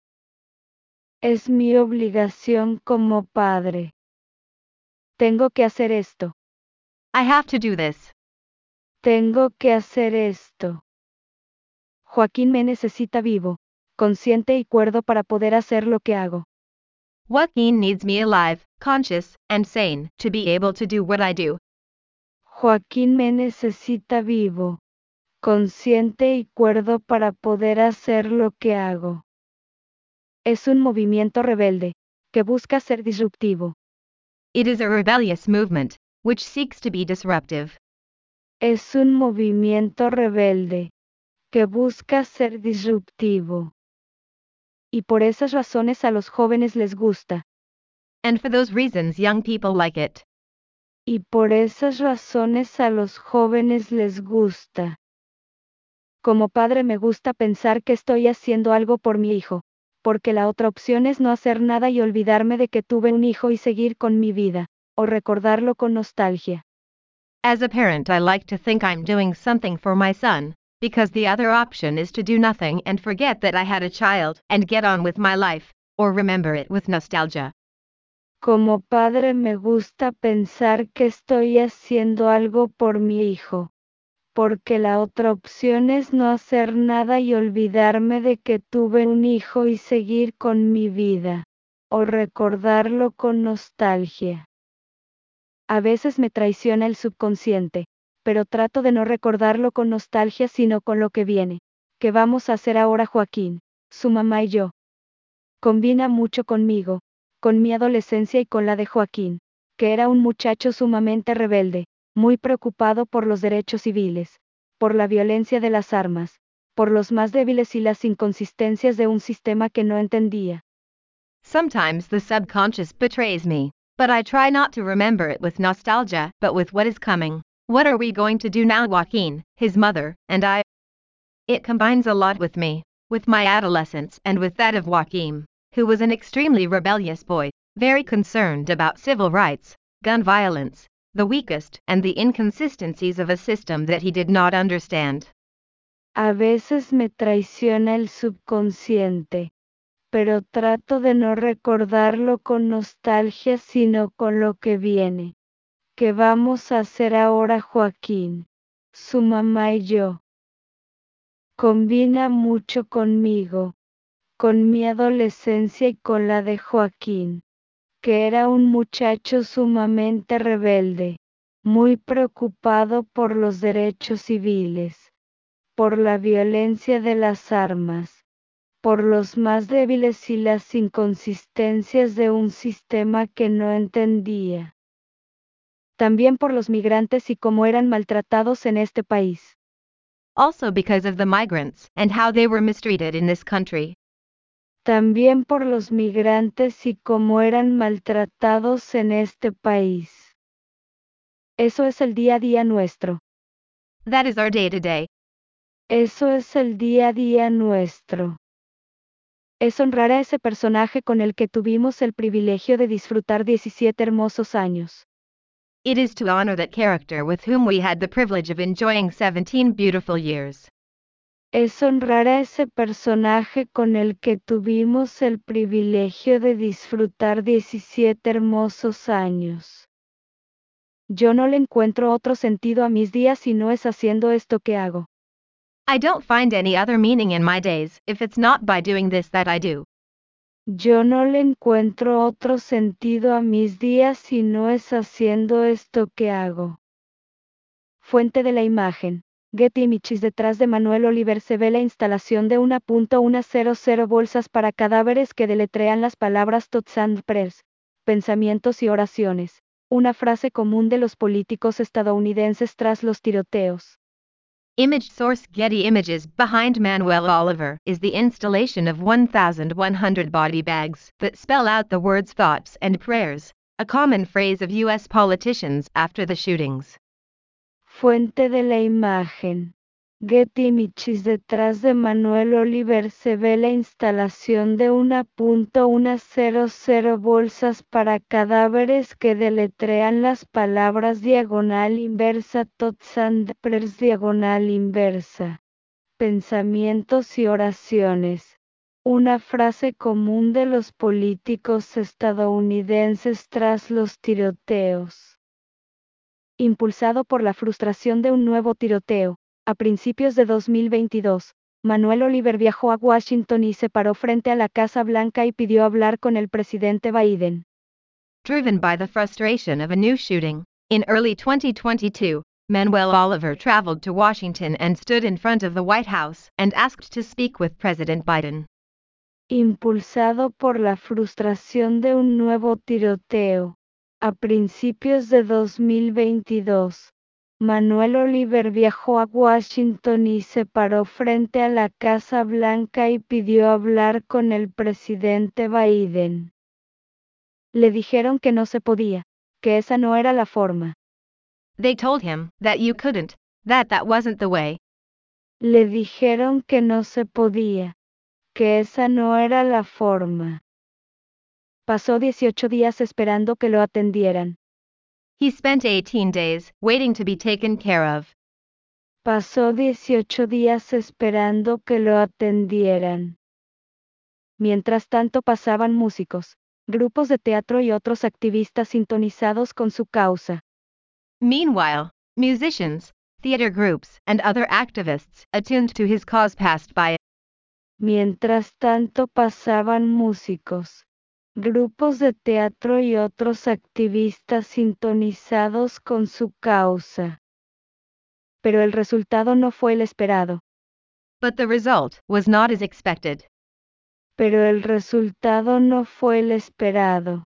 Es mi obligación como padre. Tengo que hacer esto. I have to do this. Tengo que hacer esto. Joaquín me necesita vivo, consciente y cuerdo para poder hacer lo que hago. Joaquin needs me alive, conscious, and sane to be able to do what I do. Joaquín me necesita vivo, consciente y cuerdo para poder hacer lo que hago. Es un movimiento rebelde, que busca ser disruptivo. It is a rebellious movement, which seeks to be disruptive. Es un movimiento rebelde, que busca ser disruptivo. Y por esas razones a los jóvenes les gusta. And for those reasons young people like it. Y por esas razones a los jóvenes les gusta. Como padre me gusta pensar que estoy haciendo algo por mi hijo, porque la otra opción es no hacer nada y olvidarme de que tuve un hijo y seguir con mi vida, o recordarlo con nostalgia. As a parent, I like to think I'm doing something for my son, because the other option is to do nothing and forget that I had a child and get on with my life, or remember it with nostalgia. Como padre me gusta pensar que estoy haciendo algo por mi hijo, porque la otra opción es no hacer nada y olvidarme de que tuve un hijo y seguir con mi vida, o recordarlo con nostalgia. A veces me traiciona el subconsciente, pero trato de no recordarlo con nostalgia sino con lo que viene. ¿Qué vamos a hacer ahora Joaquín, su mamá y yo? Combina mucho conmigo, con mi adolescencia y con la de Joaquín, que era un muchacho sumamente rebelde, muy preocupado por los derechos civiles, por la violencia de las armas, por los más débiles y las inconsistencias de un sistema que no entendía. Sometimes the subconscious betrays me, But I try not to remember it with nostalgia, but with what is coming. What are we going to do now, Joaquin, his mother, and I? It combines a lot with me, with my adolescence and with that of Joaquin, who was an extremely rebellious boy, very concerned about civil rights, gun violence, the weakest, and the inconsistencies of a system that he did not understand. A veces me traiciona el subconsciente, pero trato de no recordarlo con nostalgia sino con lo que viene. ¿Qué vamos a hacer ahora, Joaquín? Su mamá y yo. Combina mucho conmigo, con mi adolescencia y con la de Joaquín, que era un muchacho sumamente rebelde, muy preocupado por los derechos civiles, por la violencia de las armas, por los más débiles y las inconsistencias de un sistema que no entendía. También por los migrantes y cómo eran maltratados en este país. Also because of the migrants and how they were mistreated in this country. También por los migrantes y cómo eran maltratados en este país. Eso es el día a día nuestro. That is our day to day. Eso es el día a día nuestro. Es honrar a ese personaje con el que tuvimos el privilegio de disfrutar diecisiete hermosos años. It is to honor that character with whom we had the privilege of enjoying seventeen beautiful years. Es honrar a ese personaje con el que tuvimos el privilegio de disfrutar diecisiete hermosos años. Yo no le encuentro otro sentido a mis días si no es haciendo esto que hago. I don't find any other meaning in my days if it's not by doing this that I do. Yo no le encuentro otro sentido a mis días si no es haciendo esto que hago. Fuente de la imagen. Getty Images. Detrás de Manuel Oliver se ve la instalación de una punto ciento bolsas para cadáveres que deletrean las palabras Thoughts and Prayers, pensamientos y oraciones, una frase común de los políticos estadounidenses tras los tiroteos. Image source Getty Images. Behind Manuel Oliver is the installation of one thousand one hundred body bags that spell out the words thoughts and prayers, a common phrase of U S politicians after the shootings. Fuente de la imagen. Getty Images. Detrás de Manuel Oliver se ve la instalación de una punto ciento bolsas para cadáveres que deletrean las palabras diagonal inversa Thoughts and Prayers diagonal inversa. Pensamientos y oraciones. Una frase común de los políticos estadounidenses tras los tiroteos. Impulsado por la frustración de un nuevo tiroteo, a principios de dos mil veintidós, Manuel Oliver viajó a Washington y se paró frente a la Casa Blanca y pidió hablar con el presidente Biden. Driven by the frustration of a new shooting, in early twenty twenty-two, Manuel Oliver traveled to Washington and stood in front of the White House and asked to speak with President Biden. Impulsado por la frustración de un nuevo tiroteo, a principios de dos mil veintidós, Manuel Oliver viajó a Washington y se paró frente a la Casa Blanca y pidió hablar con el presidente Biden. Le dijeron que no se podía, que esa no era la forma. They told him that you couldn't, that that wasn't the way. Le dijeron que no se podía, que esa no era la forma. Pasó dieciocho días esperando que lo atendieran. He spent eighteen days waiting to be taken care of. Pasó dieciocho días esperando que lo atendieran. Mientras tanto pasaban músicos, grupos de teatro y otros activistas sintonizados con su causa. Meanwhile, musicians, theater groups, and other activists attuned to his cause passed by. Mientras tanto pasaban músicos, grupos de teatro y otros activistas sintonizados con su causa. Pero el resultado no fue el esperado. But the result was not as expected. Pero el resultado no fue el esperado.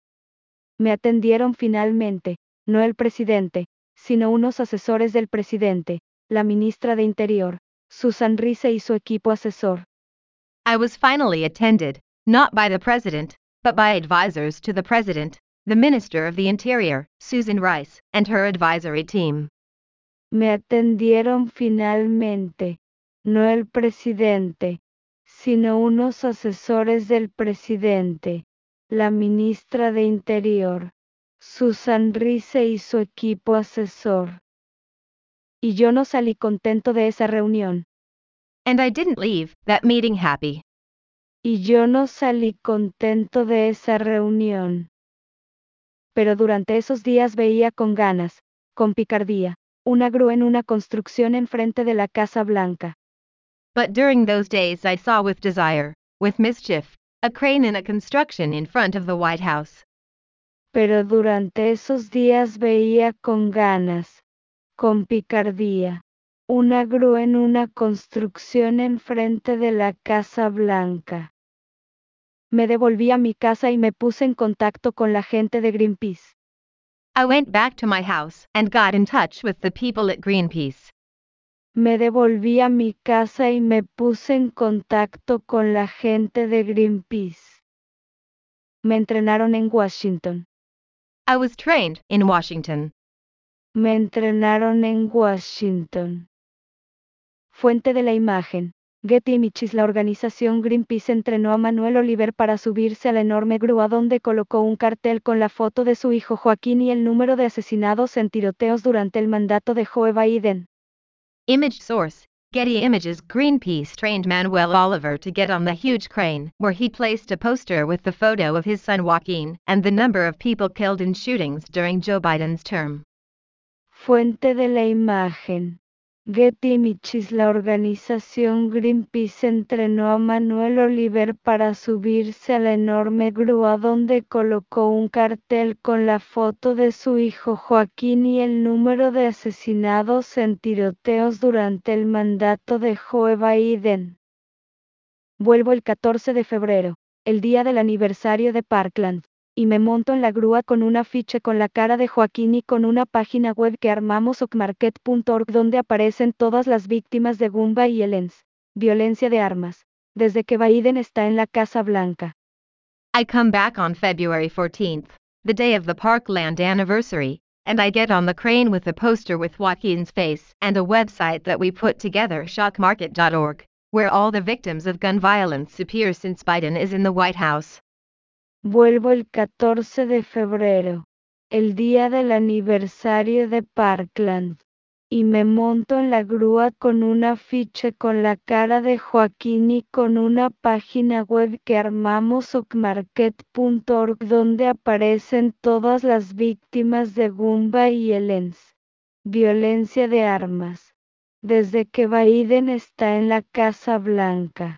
Me atendieron finalmente, no el presidente, sino unos asesores del presidente, la ministra de Interior, Susan Rice y su equipo asesor. I was finally attended, not by the president, but by advisors to the president, the Minister of the Interior, Susan Rice, and her advisory team. Me atendieron finalmente, no el presidente, sino unos asesores del presidente, la ministra de Interior, Susan Rice y su equipo asesor. Y yo no salí contento de esa reunión. And I didn't leave that meeting happy. Y yo no salí contento de esa reunión. Pero durante esos días veía con ganas, con picardía, una grúa en una construcción enfrente de la Casa Blanca. But during those days I saw with desire, with mischief, a crane in a construction in front of the White House. Pero durante esos días veía con ganas, con picardía, una grúa en una construcción enfrente de la Casa Blanca. Me devolví a mi casa y me puse en contacto con la gente de Greenpeace. I went back to my house and got in touch with the people at Greenpeace. Me devolví a mi casa y me puse en contacto con la gente de Greenpeace. Me entrenaron en Washington. I was trained in Washington. Me entrenaron en Washington. Fuente de la imagen. Getty Images. La organización Greenpeace entrenó a Manuel Oliver para subirse a la enorme grúa donde colocó un cartel con la foto de su hijo Joaquín y el número de asesinados en tiroteos durante el mandato de Joe Biden. Image source, Getty Images. Greenpeace trained Manuel Oliver to get on the huge crane, where he placed a poster with the photo of his son Joaquin, and the number of people killed in shootings during Joe Biden's term. Fuente de la imagen. Getty Images. La organización Greenpeace entrenó a Manuel Oliver para subirse a la enorme grúa donde colocó un cartel con la foto de su hijo Joaquín y el número de asesinados en tiroteos durante el mandato de Joe Biden. Vuelvo el catorce de febrero, el día del aniversario de Parkland, y me monto en la grúa con un afiche con la cara de Joaquín y con una página web que armamos oakmarket punto org donde aparecen todas las víctimas de gun violence, violencia de armas, desde que Biden está en la Casa Blanca. I come back on February fourteenth, the day of the Parkland anniversary, and I get on the crane with a poster with Joaquin's face and a website that we put together, shock market dot org, where all the victims of gun violence appear since Biden is in the White House. Vuelvo el catorce de febrero, el día del aniversario de Parkland, y me monto en la grúa con un afiche con la cara de Joaquín y con una página web que armamos oakmarket punto org donde aparecen todas las víctimas de gun violence, violencia de armas, desde que Biden está en la Casa Blanca.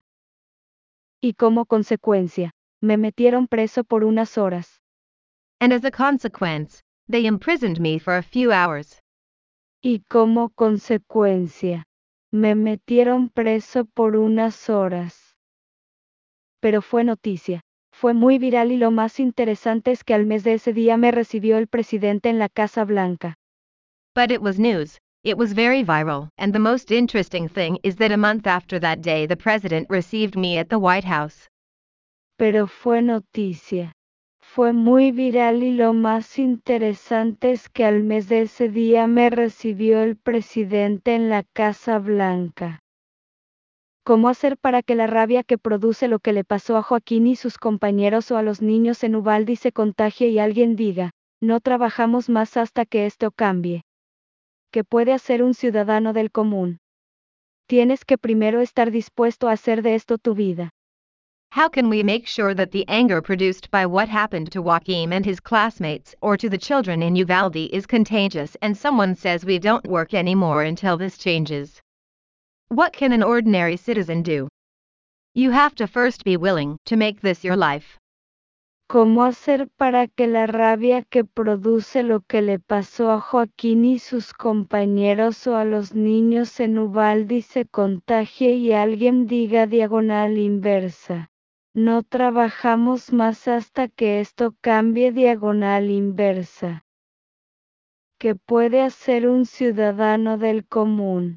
Y como consecuencia, me metieron preso por unas horas. And as a consequence, they imprisoned me for a few hours. Y como consecuencia, me metieron preso por unas horas. Pero fue noticia, fue muy viral y lo más interesante es que al mes de ese día me recibió el presidente en la Casa Blanca. But it was news, it was very viral, and the most interesting thing is that a month after that day the president received me at the White House. Pero fue noticia. Fue muy viral y lo más interesante es que al mes de ese día me recibió el presidente en la Casa Blanca. ¿Cómo hacer para que la rabia que produce lo que le pasó a Joaquín y sus compañeros o a los niños en Uvalde se contagie y alguien diga, no trabajamos más hasta que esto cambie? ¿Qué puede hacer un ciudadano del común? Tienes que primero estar dispuesto a hacer de esto tu vida. How can we make sure that the anger produced by what happened to Joaquin and his classmates or to the children in Uvalde is contagious and someone says we don't work anymore until this changes? What can an ordinary citizen do? You have to first be willing to make this your life. ¿Cómo hacer para que la rabia que produce lo que le pasó a Joaquín y sus compañeros o a los niños en Uvalde se contagie y alguien diga diagonal inversa? No trabajamos más hasta que esto cambie diagonal inversa. ¿Qué puede hacer un ciudadano del común?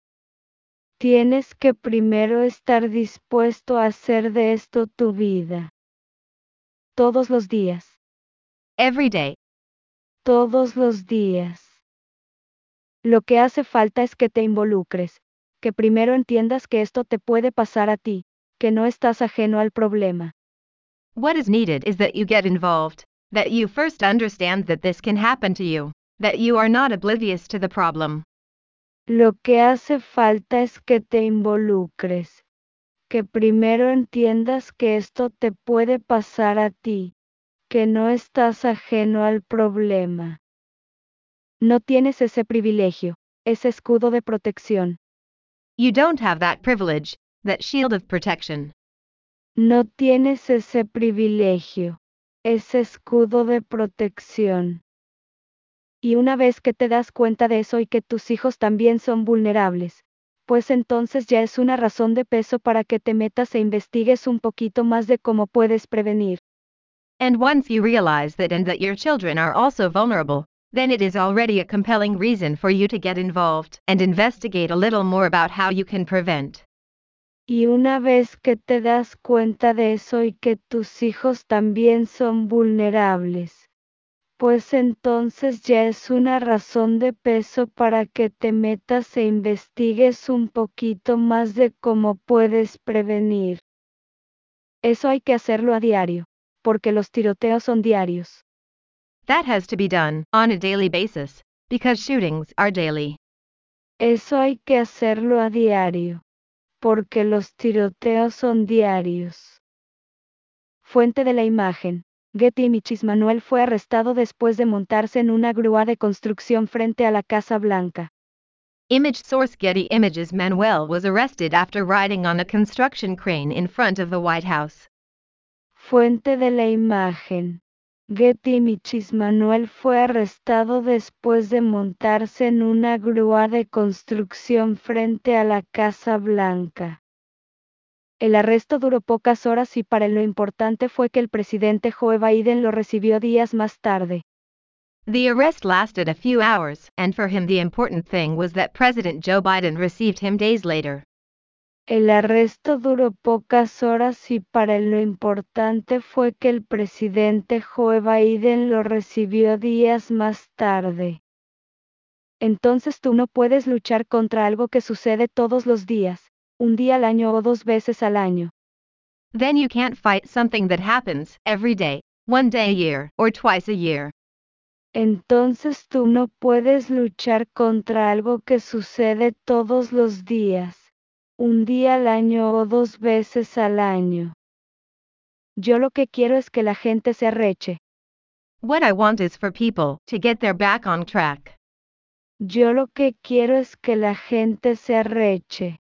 Tienes que primero estar dispuesto a hacer de esto tu vida. Todos los días. Every day. Todos los días. Lo que hace falta es que te involucres, que primero entiendas que esto te puede pasar a ti, que no estás ajeno al problema. What is needed is that you get involved, that you first understand that this can happen to you, that you are not oblivious to the problem. Lo que hace falta es que te involucres, que primero entiendas que esto te puede pasar a ti, que no estás ajeno al problema. No tienes ese privilegio, ese escudo de protección. You don't have that privilege, that shield of protection. No tienes ese privilegio, ese escudo de protección. Y una vez que te das cuenta de eso y que tus hijos también son vulnerables, pues entonces ya es una razón de peso para que te metas e investigues un poquito más de cómo puedes prevenir. And once you realize that and that your children are also vulnerable, then it is already a compelling reason for you to get involved and investigate a little more about how you can prevent. Y una vez que te das cuenta de eso y que tus hijos también son vulnerables, pues entonces ya es una razón de peso para que te metas e investigues un poquito más de cómo puedes prevenir. Eso hay que hacerlo a diario, porque los tiroteos son diarios. That has to be done on a daily basis, because shootings are daily. Eso hay que hacerlo a diario, porque los tiroteos son diarios. Fuente de la imagen. Getty Images. Manuel fue arrestado después de montarse en una grúa de construcción frente a la Casa Blanca. Image source Getty Images. Manuel was arrested after riding on a construction crane in front of the White House. Fuente de la imagen. Getty Images. Manuel fue arrestado después de montarse en una grúa de construcción frente a la Casa Blanca. El arresto duró pocas horas y para él lo importante fue que el presidente Joe Biden lo recibió días más tarde. The arrest lasted a few hours, and for him the important thing was that President Joe Biden received him days later. El arresto duró pocas horas y para él lo importante fue que el presidente Joe Biden lo recibió días más tarde. Entonces tú no puedes luchar contra algo que sucede todos los días, un día al año o dos veces al año. Then you can't fight something that happens every day, one day a year, or twice a year. Entonces tú no puedes luchar contra algo que sucede todos los días, un día al año o dos veces al año. Yo lo que quiero es que la gente se arreche. What I want is for people to get their back on track. Yo lo que quiero es que la gente se arreche.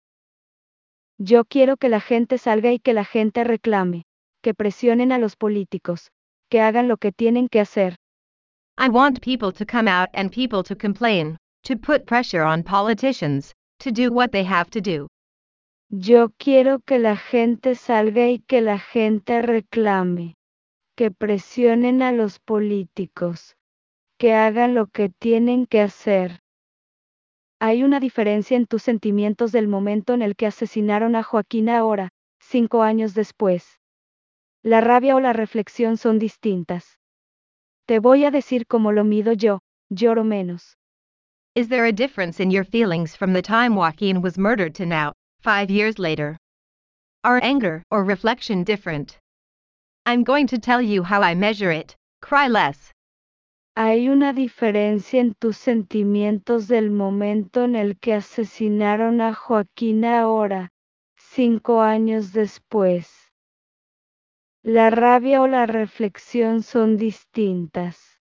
Yo quiero que la gente salga y que la gente reclame, que presionen a los políticos, que hagan lo que tienen que hacer. I want people to come out and people to complain, to put pressure on politicians, to do what they have to do. Yo quiero que la gente salga y que la gente reclame, que presionen a los políticos, que hagan lo que tienen que hacer. Hay una diferencia en tus sentimientos del momento en el que asesinaron a Joaquín ahora, cinco años después. La rabia o la reflexión son distintas. Te voy a decir cómo lo mido yo, lloro menos. Is there a difference in your feelings from the time Joaquin was murdered to now, five years later? Are anger or reflection different? I'm going to tell you how I measure it. Cry less. Hay una diferencia en tus sentimientos del momento en el que asesinaron a Joaquín ahora, cinco años después. La rabia o la reflexión son distintas.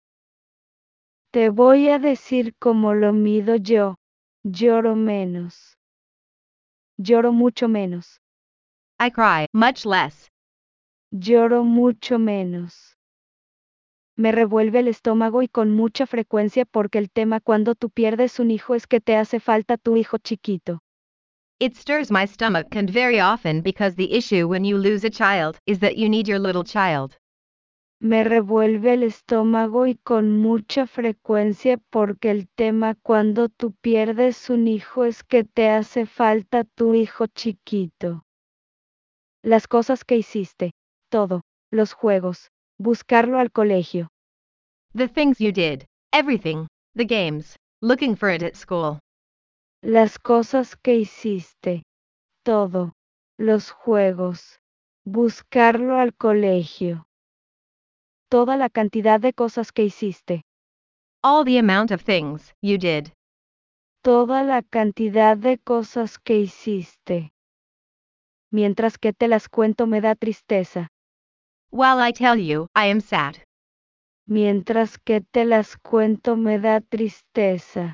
Te voy a decir cómo lo mido yo, lloro menos. Lloro mucho menos. I cry much less. Lloro mucho menos. Me revuelve el estómago y con mucha frecuencia porque el tema cuando tú pierdes un hijo es que te hace falta tu hijo chiquito. It stirs my stomach and very often because the issue when you lose a child is that you need your little child. Me revuelve el estómago y con mucha frecuencia porque el tema cuando tú pierdes un hijo es que te hace falta tu hijo chiquito. Las cosas que hiciste, todo, los juegos, buscarlo al colegio. The things you did, everything, the games, looking for it at school. Las cosas que hiciste. Todo. Los juegos. Buscarlo al colegio. Toda la cantidad de cosas que hiciste. All the amount of things you did. Toda la cantidad de cosas que hiciste. Mientras que te las cuento me da tristeza. While I tell you, I am sad. Mientras que te las cuento me da tristeza.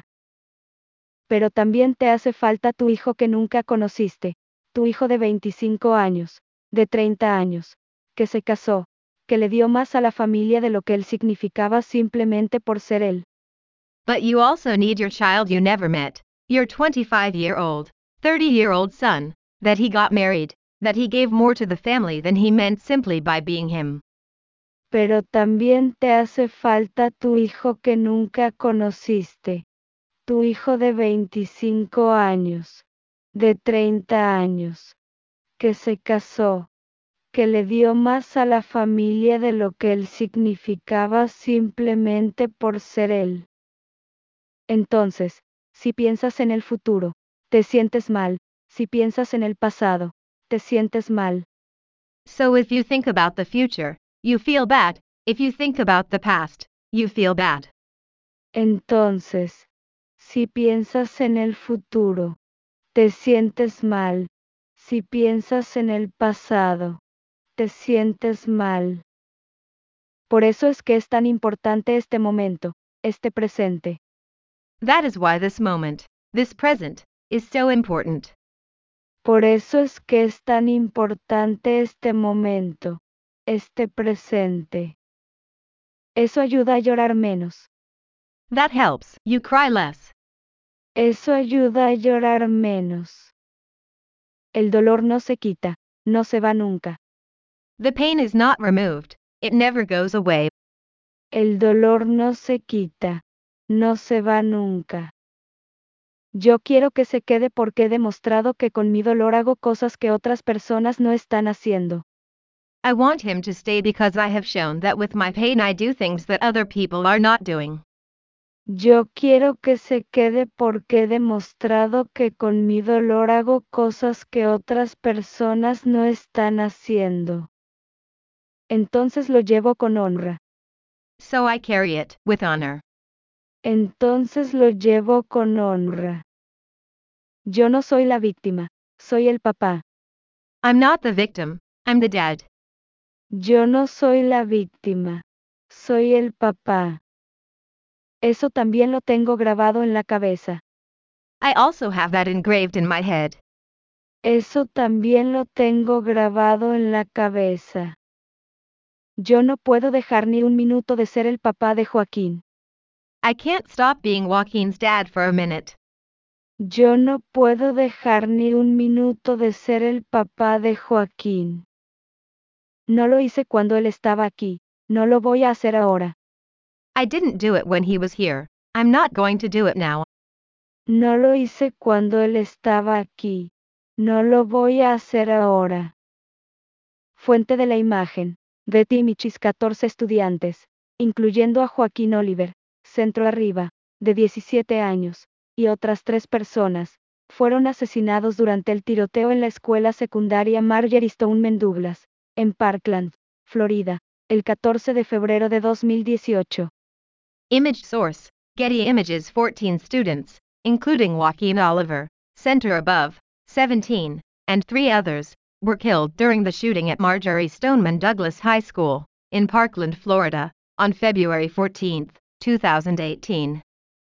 Pero también te hace falta tu hijo que nunca conociste, tu hijo de veinticinco años, de treinta años, que se casó, que le dio más a la familia de lo que él significaba simplemente por ser él. But you also need your child you never met, your twenty-five-year-old, thirty-year-old son, that he got married, that he gave more to the family than he meant simply by being him. Pero también te hace falta tu hijo que nunca conociste, tu hijo de veinticinco años, de treinta años, que se casó, que le dio más a la familia de lo que él significaba simplemente por ser él. Entonces, si piensas en el futuro, te sientes mal, si piensas en el pasado, te sientes mal. So if you think about the future, you feel bad. If you think about the past, you feel bad. Entonces, si piensas en el futuro, te sientes mal, si piensas en el pasado, te sientes mal. Por eso es que es tan importante este momento, este presente. That is why this moment, this present, is so important. Por eso es que es tan importante este momento, este presente. Eso ayuda a llorar menos. That helps you cry less. Eso ayuda a llorar menos. El dolor no se quita, no se va nunca. The pain is not removed, it never goes away. El dolor no se quita, no se va nunca. Yo quiero que se quede porque he demostrado que con mi dolor hago cosas que otras personas no están haciendo. I want him to stay because I have shown that with my pain I do things that other people are not doing. Yo quiero que se quede porque he demostrado que con mi dolor hago cosas que otras personas no están haciendo. Entonces lo llevo con honra. So I carry it with honor. Entonces lo llevo con honra. Yo no soy la víctima, soy el papá. I'm not the victim, I'm the dad. Yo no soy la víctima, soy el papá. Eso también lo tengo grabado en la cabeza. I also have that engraved in my head. Eso también lo tengo grabado en la cabeza. Yo no puedo dejar ni un minuto de ser el papá de Joaquín. I can't stop being Joaquin's dad for a minute. Yo no puedo dejar ni un minuto de ser el papá de Joaquín. No lo hice cuando él estaba aquí, no lo voy a hacer ahora. I didn't do it when he was here, I'm not going to do it now. No lo hice cuando él estaba aquí, no lo voy a hacer ahora. Fuente de la imagen. Betty y Michis catorce estudiantes, incluyendo a Joaquín Oliver, centro arriba, de diecisiete años, y otras tres personas, fueron asesinados durante el tiroteo en la escuela secundaria Marjory Stoneman Douglas, en Parkland, Florida, el catorce de febrero de dos mil dieciocho. Image source, Getty Images. Fourteen students, including Joaquin Oliver, center above, seventeen, and three others, were killed during the shooting at Marjory Stoneman Douglas High School, in Parkland, Florida, on February fourteenth, two thousand eighteen.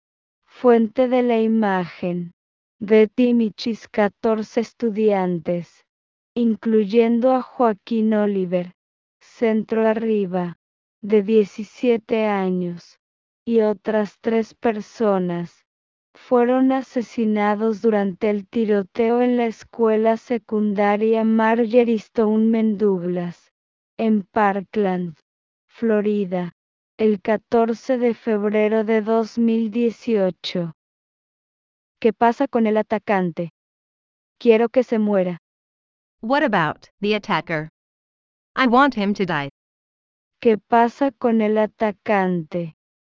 Fuente de la imagen. Betty y Michis catorce estudiantes, incluyendo a Joaquín Oliver, centro arriba, de diecisiete años, y otras tres personas, fueron asesinados durante el tiroteo en la escuela secundaria Marjory Stoneman Douglas, en Parkland, Florida, el catorce de febrero de dos mil dieciocho. ¿Qué pasa con el atacante? Quiero que se muera. What about the attacker? I want him to die. ¿Qué pasa con el atacante?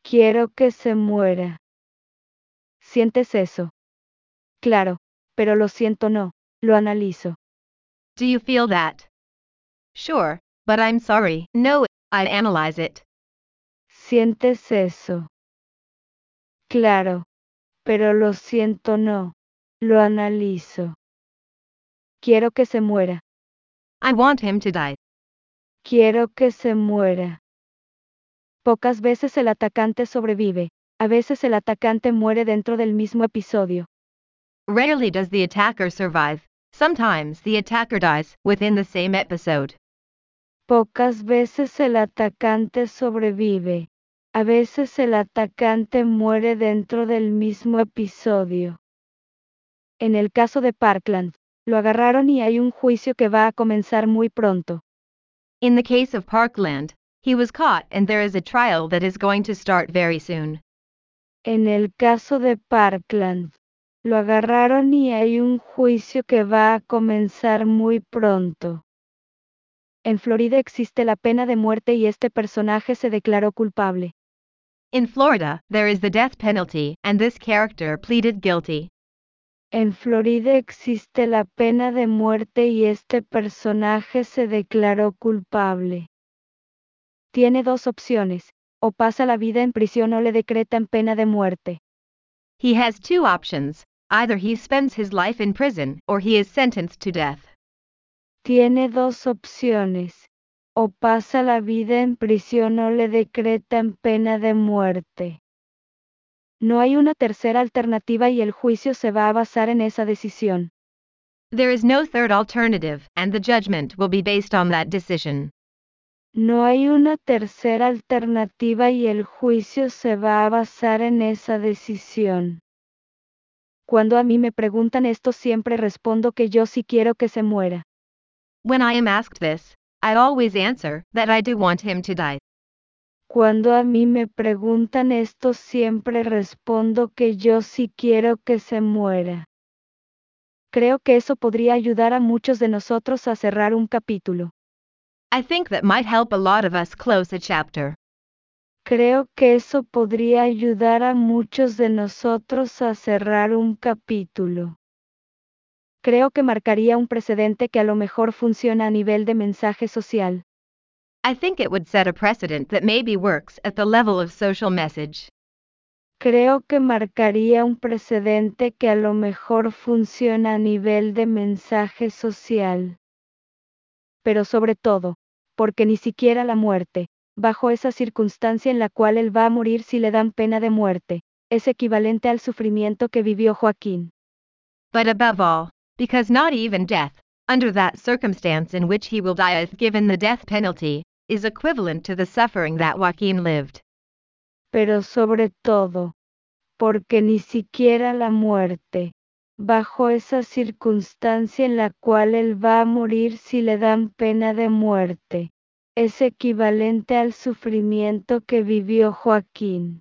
Quiero que se muera. ¿Sientes eso? Claro, pero lo siento no, lo analizo. Do you feel that? Sure, but I'm sorry, no, I analyze it. ¿Sientes eso? Claro, pero lo siento no, lo analizo. Quiero que se muera. I want him to die. Quiero que se muera. Pocas veces el atacante sobrevive, a veces el atacante muere dentro del mismo episodio. Rarely does the attacker survive. Sometimes the attacker dies within the same episode. Pocas veces el atacante sobrevive, a veces el atacante muere dentro del mismo episodio. En el caso de Parkland, lo agarraron y hay un juicio que va a comenzar muy pronto. In the case of Parkland, he was caught and there is a trial that is going to start very soon. En el caso de Parkland, lo agarraron y hay un juicio que va a comenzar muy pronto. En Florida existe la pena de muerte y este personaje se declaró culpable. In Florida, there is the death penalty, and this character pleaded guilty. En Florida existe la pena de muerte y este personaje se declaró culpable. Tiene dos opciones, o pasa la vida en prisión o le decretan pena de muerte. He has two options, either he spends his life in prison or he is sentenced to death. Tiene dos opciones, o pasa la vida en prisión o le decretan pena de muerte. No hay una tercera alternativa y el juicio se va a basar en esa decisión. There is no third alternative, and the judgment will be based on that decision. No hay una tercera alternativa y el juicio se va a basar en esa decisión. Cuando a mí me preguntan esto siempre respondo que yo sí quiero que se muera. When I am asked this, I always answer that I do want him to die. Cuando a mí me preguntan esto siempre respondo que yo sí quiero que se muera. Creo que eso podría ayudar a muchos de nosotros a cerrar un capítulo. I think that might help a lot of us close a chapter. Creo que eso podría ayudar a muchos de nosotros a cerrar un capítulo. Creo que marcaría un precedente que a lo mejor funciona a nivel de mensaje social. I think it would set a precedent that maybe works at the level of social message. Creo que marcaría un precedente que a lo mejor funciona a nivel de mensaje social. Pero sobre todo, porque ni siquiera la muerte, bajo esa circunstancia en la cual él va a morir si le dan pena de muerte, es equivalente al sufrimiento que vivió Joaquín. But above all, because not even death, under that circumstance in which he will die if given the death penalty, is equivalent to the suffering that Joaquin lived. Pero sobre todo, porque ni siquiera la muerte, bajo esa circunstancia en la cual él va a morir si le dan pena de muerte, es equivalente al sufrimiento que vivió Joaquín.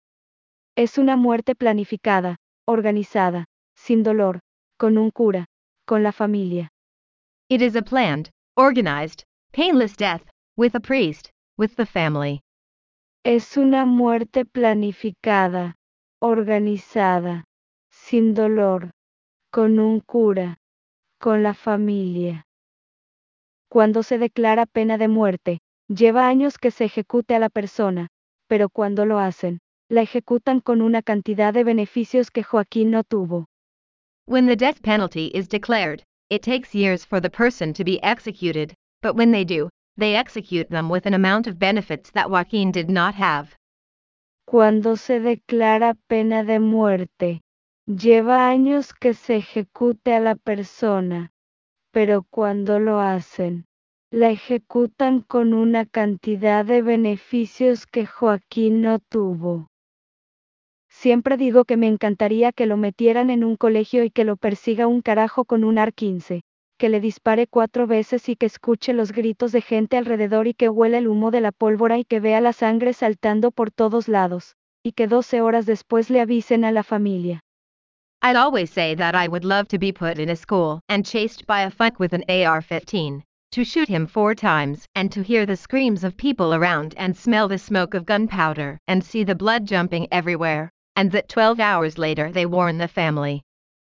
Es una muerte planificada, organizada, sin dolor, con un cura, con la familia. It is a planned, organized, painless death, with a priest, with the family. Es una muerte planificada, organizada, sin dolor, con un cura, con la familia. Cuando se declara pena de muerte, lleva años que se ejecute a la persona, pero cuando lo hacen, la ejecutan con una cantidad de beneficios que Joaquín no tuvo. When the death penalty is declared, it takes years for the person to be executed, but when they do, they execute them with an amount of benefits that Joaquin did not have. Cuando se declara pena de muerte, lleva años que se ejecute a la persona, pero cuando lo hacen, la ejecutan con una cantidad de beneficios que Joaquín no tuvo. Siempre digo que me encantaría que lo metieran en un colegio y que lo persiga un carajo con un A R quince, que le dispare cuatro veces y que escuche los gritos de gente alrededor y que huela el humo de la pólvora y que vea la sangre saltando por todos lados, y que doce horas después le avisen a la familia. I'd always say that I would love to be put in a school and chased by a fuck with an A R fifteen, to shoot him four times, and to hear the screams of people around and smell the smoke of gunpowder and see the blood jumping everywhere, and that twelve hours later they warn the family.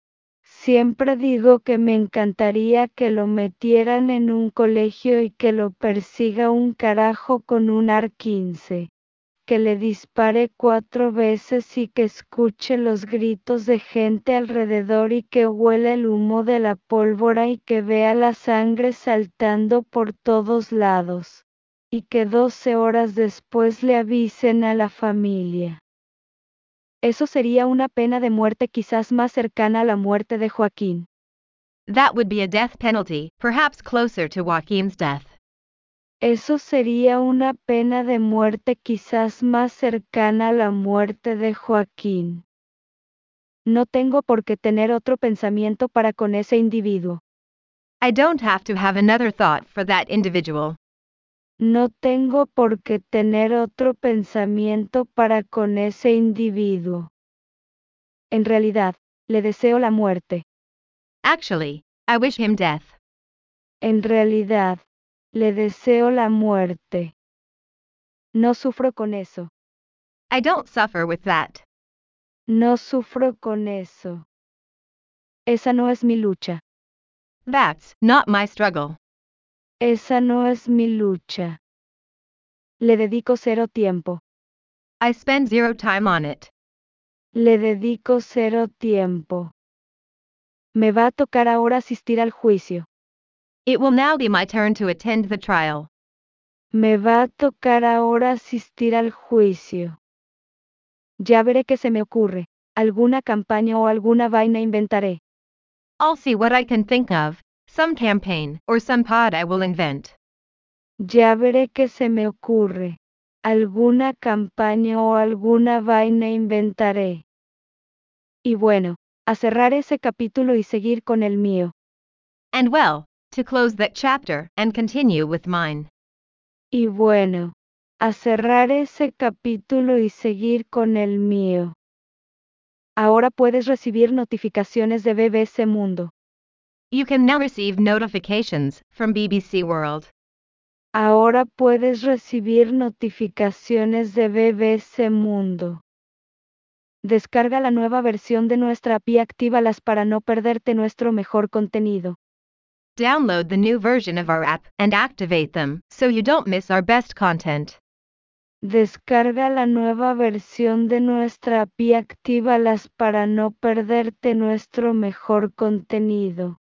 Siempre digo que me encantaría que lo metieran en un colegio y que lo persiga un carajo con un A R quince. Que le dispare cuatro veces y que escuche los gritos de gente alrededor y que huela el humo de la pólvora y que vea la sangre saltando por todos lados. Y que doce horas después le avisen a la familia. Eso sería una pena de muerte quizás más cercana a la muerte de Joaquín. That would be a death penalty, perhaps closer to Joaquin's death. Eso sería una pena de muerte quizás más cercana a la muerte de Joaquín. No tengo por qué tener otro pensamiento para con ese individuo. I don't have to have another thought for that individual. No tengo por qué tener otro pensamiento para con ese individuo. En realidad, le deseo la muerte. Actually, I wish him death. En realidad, le deseo la muerte. No sufro con eso. I don't suffer with that. No sufro con eso. Esa no es mi lucha. That's not my struggle. Esa no es mi lucha. Le dedico cero tiempo. I spend zero time on it. Le dedico cero tiempo. Me va a tocar ahora asistir al juicio. It will now be my turn to attend the trial. Me va a tocar ahora asistir al juicio. Ya veré qué se me ocurre. Alguna campaña o alguna vaina inventaré. I'll see what I can think of, some campaign, or some pod I will invent. Ya veré qué se me ocurre. Alguna campaña o alguna vaina inventaré. Y bueno, a cerrar ese capítulo y seguir con el mío. And well, to close that chapter and continue with mine. Y bueno, a cerrar ese capítulo y seguir con el mío. Ahora puedes recibir notificaciones de B B C Mundo. You can now receive notifications from B B C World. Ahora puedes recibir notificaciones de B B C Mundo. Descarga la nueva versión de nuestra app y actívalas para no perderte nuestro mejor contenido. Download the new version of our app and activate them so you don't miss our best content. Descarga la nueva versión de nuestra app y actívalas para no perderte nuestro mejor contenido.